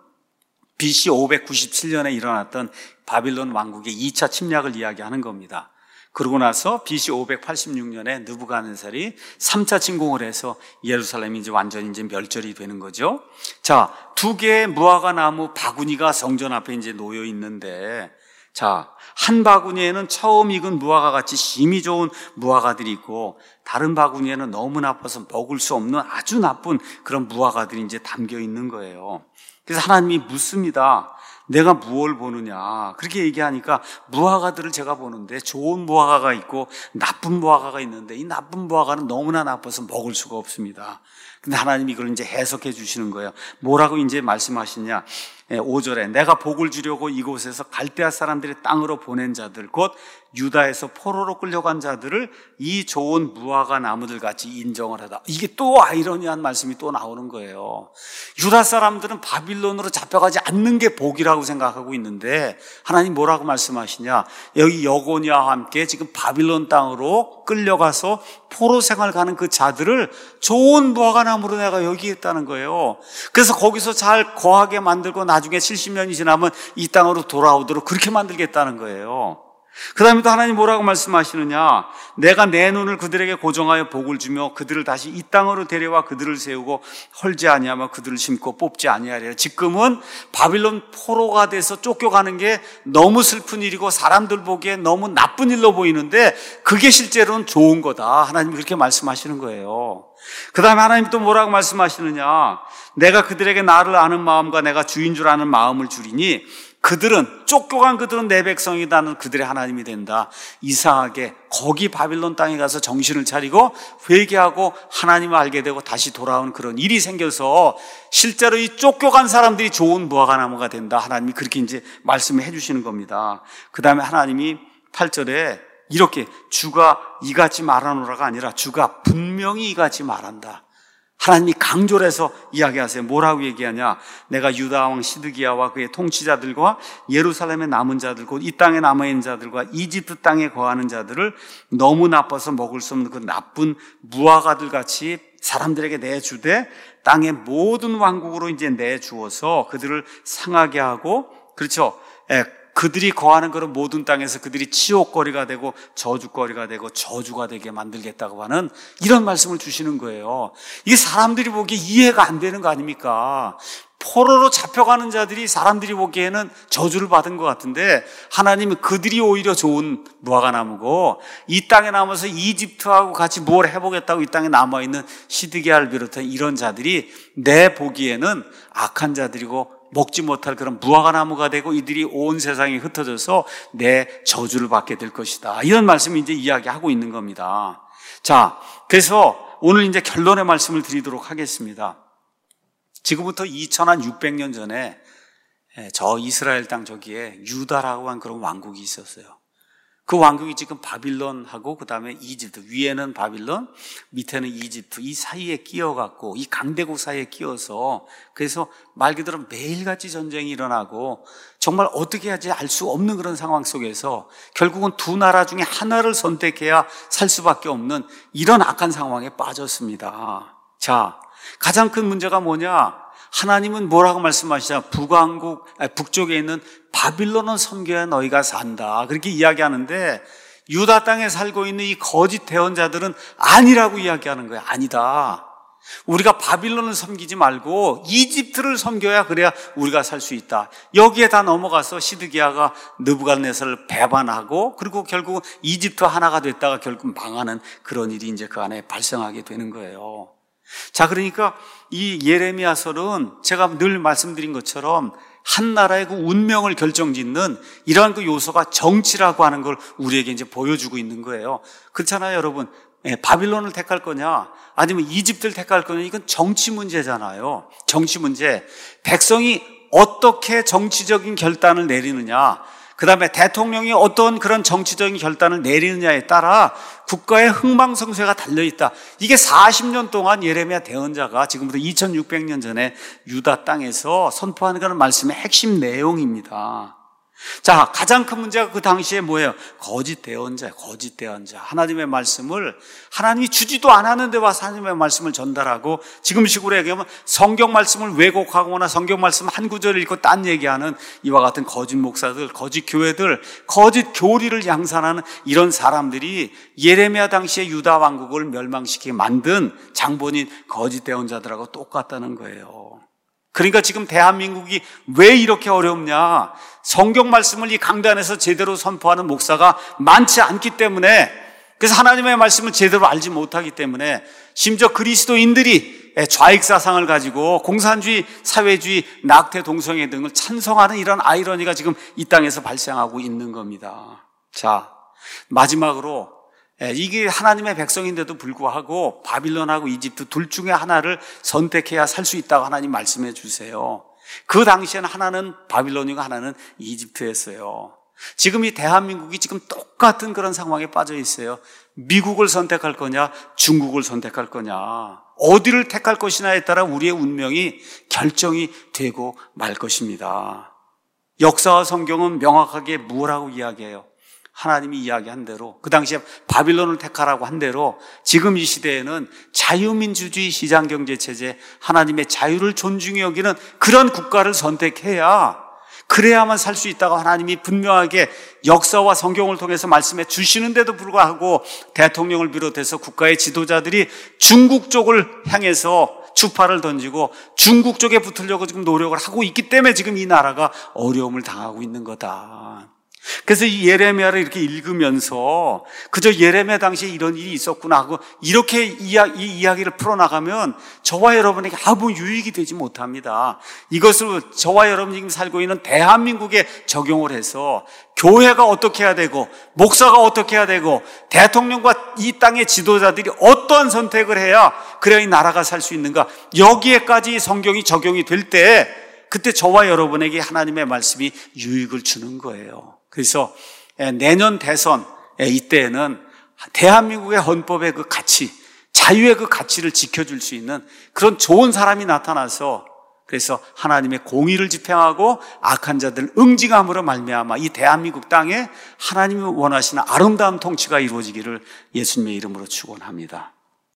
비씨 오백구십칠 년에 일어났던 바빌론 왕국의 이 차 침략을 이야기하는 겁니다. 그러고 나서 비씨 오백팔십육 년에 느부갓네살이 삼 차 침공을 해서 예루살렘이 이제 완전히 이제 멸절이 되는 거죠. 자, 두 개의 무화과 나무 바구니가 성전 앞에 이제 놓여 있는데 자, 한 바구니에는 처음 익은 무화과 같이 심이 좋은 무화과들이 있고 다른 바구니에는 너무 나빠서 먹을 수 없는 아주 나쁜 그런 무화과들이 이제 담겨 있는 거예요. 그래서 하나님이 묻습니다. 내가 무엇을 보느냐? 그렇게 얘기하니까 무화과들을 제가 보는데 좋은 무화과가 있고 나쁜 무화과가 있는데 이 나쁜 무화과는 너무나 나빠서 먹을 수가 없습니다. 근데 하나님이 이걸 이제 해석해 주시는 거예요. 뭐라고 이제 말씀하시냐? 오 절에 내가 복을 주려고 이곳에서 갈대아 사람들의 땅으로 보낸 자들 곧 유다에서 포로로 끌려간 자들을 이 좋은 무화과 나무들 같이 인정을 하다. 이게 또 아이러니한 말씀이 또 나오는 거예요. 유다 사람들은 바빌론으로 잡혀가지 않는 게 복이라고 생각하고 있는데 하나님 뭐라고 말씀하시냐? 여기 여고니아와 함께 지금 바빌론 땅으로 끌려가서 포로 생활 가는 그 자들을 좋은 무화과 나무로 내가 여기 있다는 거예요. 그래서 거기서 잘 거하게 만들고 나중에 칠십 년이 지나면 이 땅으로 돌아오도록 그렇게 만들겠다는 거예요. 그 다음에 또 하나님 뭐라고 말씀하시느냐? 내가 내 눈을 그들에게 고정하여 복을 주며 그들을 다시 이 땅으로 데려와 그들을 세우고 헐지 아니하며 그들을 심고 뽑지 아니하리라. 지금은 바빌론 포로가 돼서 쫓겨가는 게 너무 슬픈 일이고 사람들 보기에 너무 나쁜 일로 보이는데 그게 실제로는 좋은 거다. 하나님이 그렇게 말씀하시는 거예요. 그 다음에 하나님 또 뭐라고 말씀하시느냐? 내가 그들에게 나를 아는 마음과 내가 주인 줄 아는 마음을 주리니 그들은 쫓겨간 그들은 내 백성이다는 그들의 하나님이 된다. 이상하게 거기 바빌론 땅에 가서 정신을 차리고 회개하고 하나님을 알게 되고 다시 돌아오는 그런 일이 생겨서 실제로 이 쫓겨간 사람들이 좋은 무화과 나무가 된다. 하나님이 그렇게 이제 말씀을 해주시는 겁니다. 그 다음에 하나님이 팔 절에 이렇게 주가 이같이 말하노라가 아니라 주가 분명히 이같이 말한다. 하나님이 강조를 해서 이야기하세요. 뭐라고 얘기하냐? 내가 유다 왕 시드기야와 그의 통치자들과 예루살렘의 남은 자들, 곧 이 땅에 남아있는 자들과 이집트 땅에 거하는 자들을 너무 나빠서 먹을 수 없는 그 나쁜 무화과들 같이 사람들에게 내주되 땅의 모든 왕국으로 이제 내주어서 그들을 상하게 하고, 그렇죠? 예, 그들이 거하는 그런 모든 땅에서 그들이 치욕거리가 되고 저주거리가 되고 저주가 되게 만들겠다고 하는 이런 말씀을 주시는 거예요. 이게 사람들이 보기에 이해가 안 되는 거 아닙니까? 포로로 잡혀가는 자들이 사람들이 보기에는 저주를 받은 것 같은데 하나님은 그들이 오히려 좋은 무화과 나무고 이 땅에 남아서 이집트하고 같이 뭘 해보겠다고 이 땅에 남아있는 시드기야를 비롯한 이런 자들이 내 보기에는 악한 자들이고 먹지 못할 그런 무화과 나무가 되고 이들이 온 세상에 흩어져서 내 저주를 받게 될 것이다. 이런 말씀을 이제 이야기하고 있는 겁니다. 자, 그래서 오늘 이제 결론의 말씀을 드리도록 하겠습니다. 지금부터 이천육백 년 전에 저 이스라엘 땅 저기에 유다라고 한 그런 왕국이 있었어요. 그 왕국이 지금 바빌론하고 그 다음에 이집트, 위에는 바빌론, 밑에는 이집트, 이 사이에 끼어갖고 이 강대국 사이에 끼어서 그래서 말 그대로 매일같이 전쟁이 일어나고 정말 어떻게 해야지 알 수 없는 그런 상황 속에서 결국은 두 나라 중에 하나를 선택해야 살 수밖에 없는 이런 악한 상황에 빠졌습니다. 자, 가장 큰 문제가 뭐냐? 하나님은 뭐라고 말씀하시냐? 북왕국, 아니, 북쪽에 있는 바빌론을 섬겨야 너희가 산다. 그렇게 이야기하는데 유다 땅에 살고 있는 이 거짓 대언자들은 아니라고 이야기하는 거야. 아니다. 우리가 바빌론을 섬기지 말고 이집트를 섬겨야 그래야 우리가 살 수 있다. 여기에 다 넘어가서 시드기야가 느부갓네살을 배반하고 그리고 결국 이집트 하나가 됐다가 결국 망하는 그런 일이 이제 그 안에 발생하게 되는 거예요. 자, 그러니까 이 예레미야서는 제가 늘 말씀드린 것처럼 한 나라의 그 운명을 결정짓는 이러한 그 요소가 정치라고 하는 걸 우리에게 이제 보여주고 있는 거예요. 그렇잖아요, 여러분. 예, 바빌론을 택할 거냐, 아니면 이집트를 택할 거냐, 이건 정치 문제잖아요. 정치 문제. 백성이 어떻게 정치적인 결단을 내리느냐, 그 다음에 대통령이 어떤 그런 정치적인 결단을 내리느냐에 따라 국가의 흥망성쇠가 달려있다. 이게 사십 년 동안 예레미야 대언자가 지금부터 이천육백 년 전에 유다 땅에서 선포하는 그런 말씀의 핵심 내용입니다. 자, 가장 큰 문제가 그 당시에 뭐예요? 거짓 대언자, 거짓 대언자. 하나님의 말씀을 하나님이 주지도 않았는데 와서 하나님의 말씀을 전달하고 지금 식으로 얘기하면 성경 말씀을 왜곡하거나 성경 말씀 한 구절을 읽고 딴 얘기하는 이와 같은 거짓 목사들, 거짓 교회들, 거짓 교리를 양산하는 이런 사람들이 예레미야 당시에 유다 왕국을 멸망시키게 만든 장본인 거짓 대언자들하고 똑같다는 거예요. 그러니까 지금 대한민국이 왜 이렇게 어렵냐? 성경 말씀을 이 강단에서 제대로 선포하는 목사가 많지 않기 때문에, 그래서 하나님의 말씀을 제대로 알지 못하기 때문에 심지어 그리스도인들이 좌익사상을 가지고 공산주의, 사회주의, 낙태, 동성애 등을 찬성하는 이런 아이러니가 지금 이 땅에서 발생하고 있는 겁니다. 자, 마지막으로 이게 하나님의 백성인데도 불구하고 바빌론하고 이집트 둘 중에 하나를 선택해야 살 수 있다고 하나님 말씀해 주세요. 그 당시에는 하나는 바빌론이고 하나는 이집트였어요. 지금 이 대한민국이 지금 똑같은 그런 상황에 빠져 있어요. 미국을 선택할 거냐, 중국을 선택할 거냐, 어디를 택할 것이냐에 따라 우리의 운명이 결정이 되고 말 것입니다. 역사와 성경은 명확하게 뭐라고 이야기해요? 하나님이 이야기한 대로, 그 당시에 바빌론을 택하라고 한 대로 지금 이 시대에는 자유민주주의 시장경제체제, 하나님의 자유를 존중해 여기는 그런 국가를 선택해야, 그래야만 살 수 있다고 하나님이 분명하게 역사와 성경을 통해서 말씀해 주시는데도 불구하고 대통령을 비롯해서 국가의 지도자들이 중국 쪽을 향해서 주파를 던지고 중국 쪽에 붙으려고 지금 노력을 하고 있기 때문에 지금 이 나라가 어려움을 당하고 있는 거다. 그래서 이 예레미야를 이렇게 읽으면서 그저 예레미야 당시에 이런 일이 있었구나 하고 이렇게 이야, 이 이야기를 풀어나가면 저와 여러분에게 아무 유익이 되지 못합니다. 이것을 저와 여러분이 지금 살고 있는 대한민국에 적용을 해서 교회가 어떻게 해야 되고 목사가 어떻게 해야 되고 대통령과 이 땅의 지도자들이 어떠한 선택을 해야 그래야 이 나라가 살 수 있는가, 여기에까지 성경이 적용이 될 때 그때 저와 여러분에게 하나님의 말씀이 유익을 주는 거예요. 그래서 내년 대선 이때에는 대한민국의 헌법의 그 가치, 자유의 그 가치를 지켜줄 수 있는 그런 좋은 사람이 나타나서, 그래서 하나님의 공의를 집행하고 악한 자들 응징함으로 말미암아 이 대한민국 땅에 하나님이 원하시는 아름다운 통치가 이루어지기를 예수님의 이름으로 축원합니다.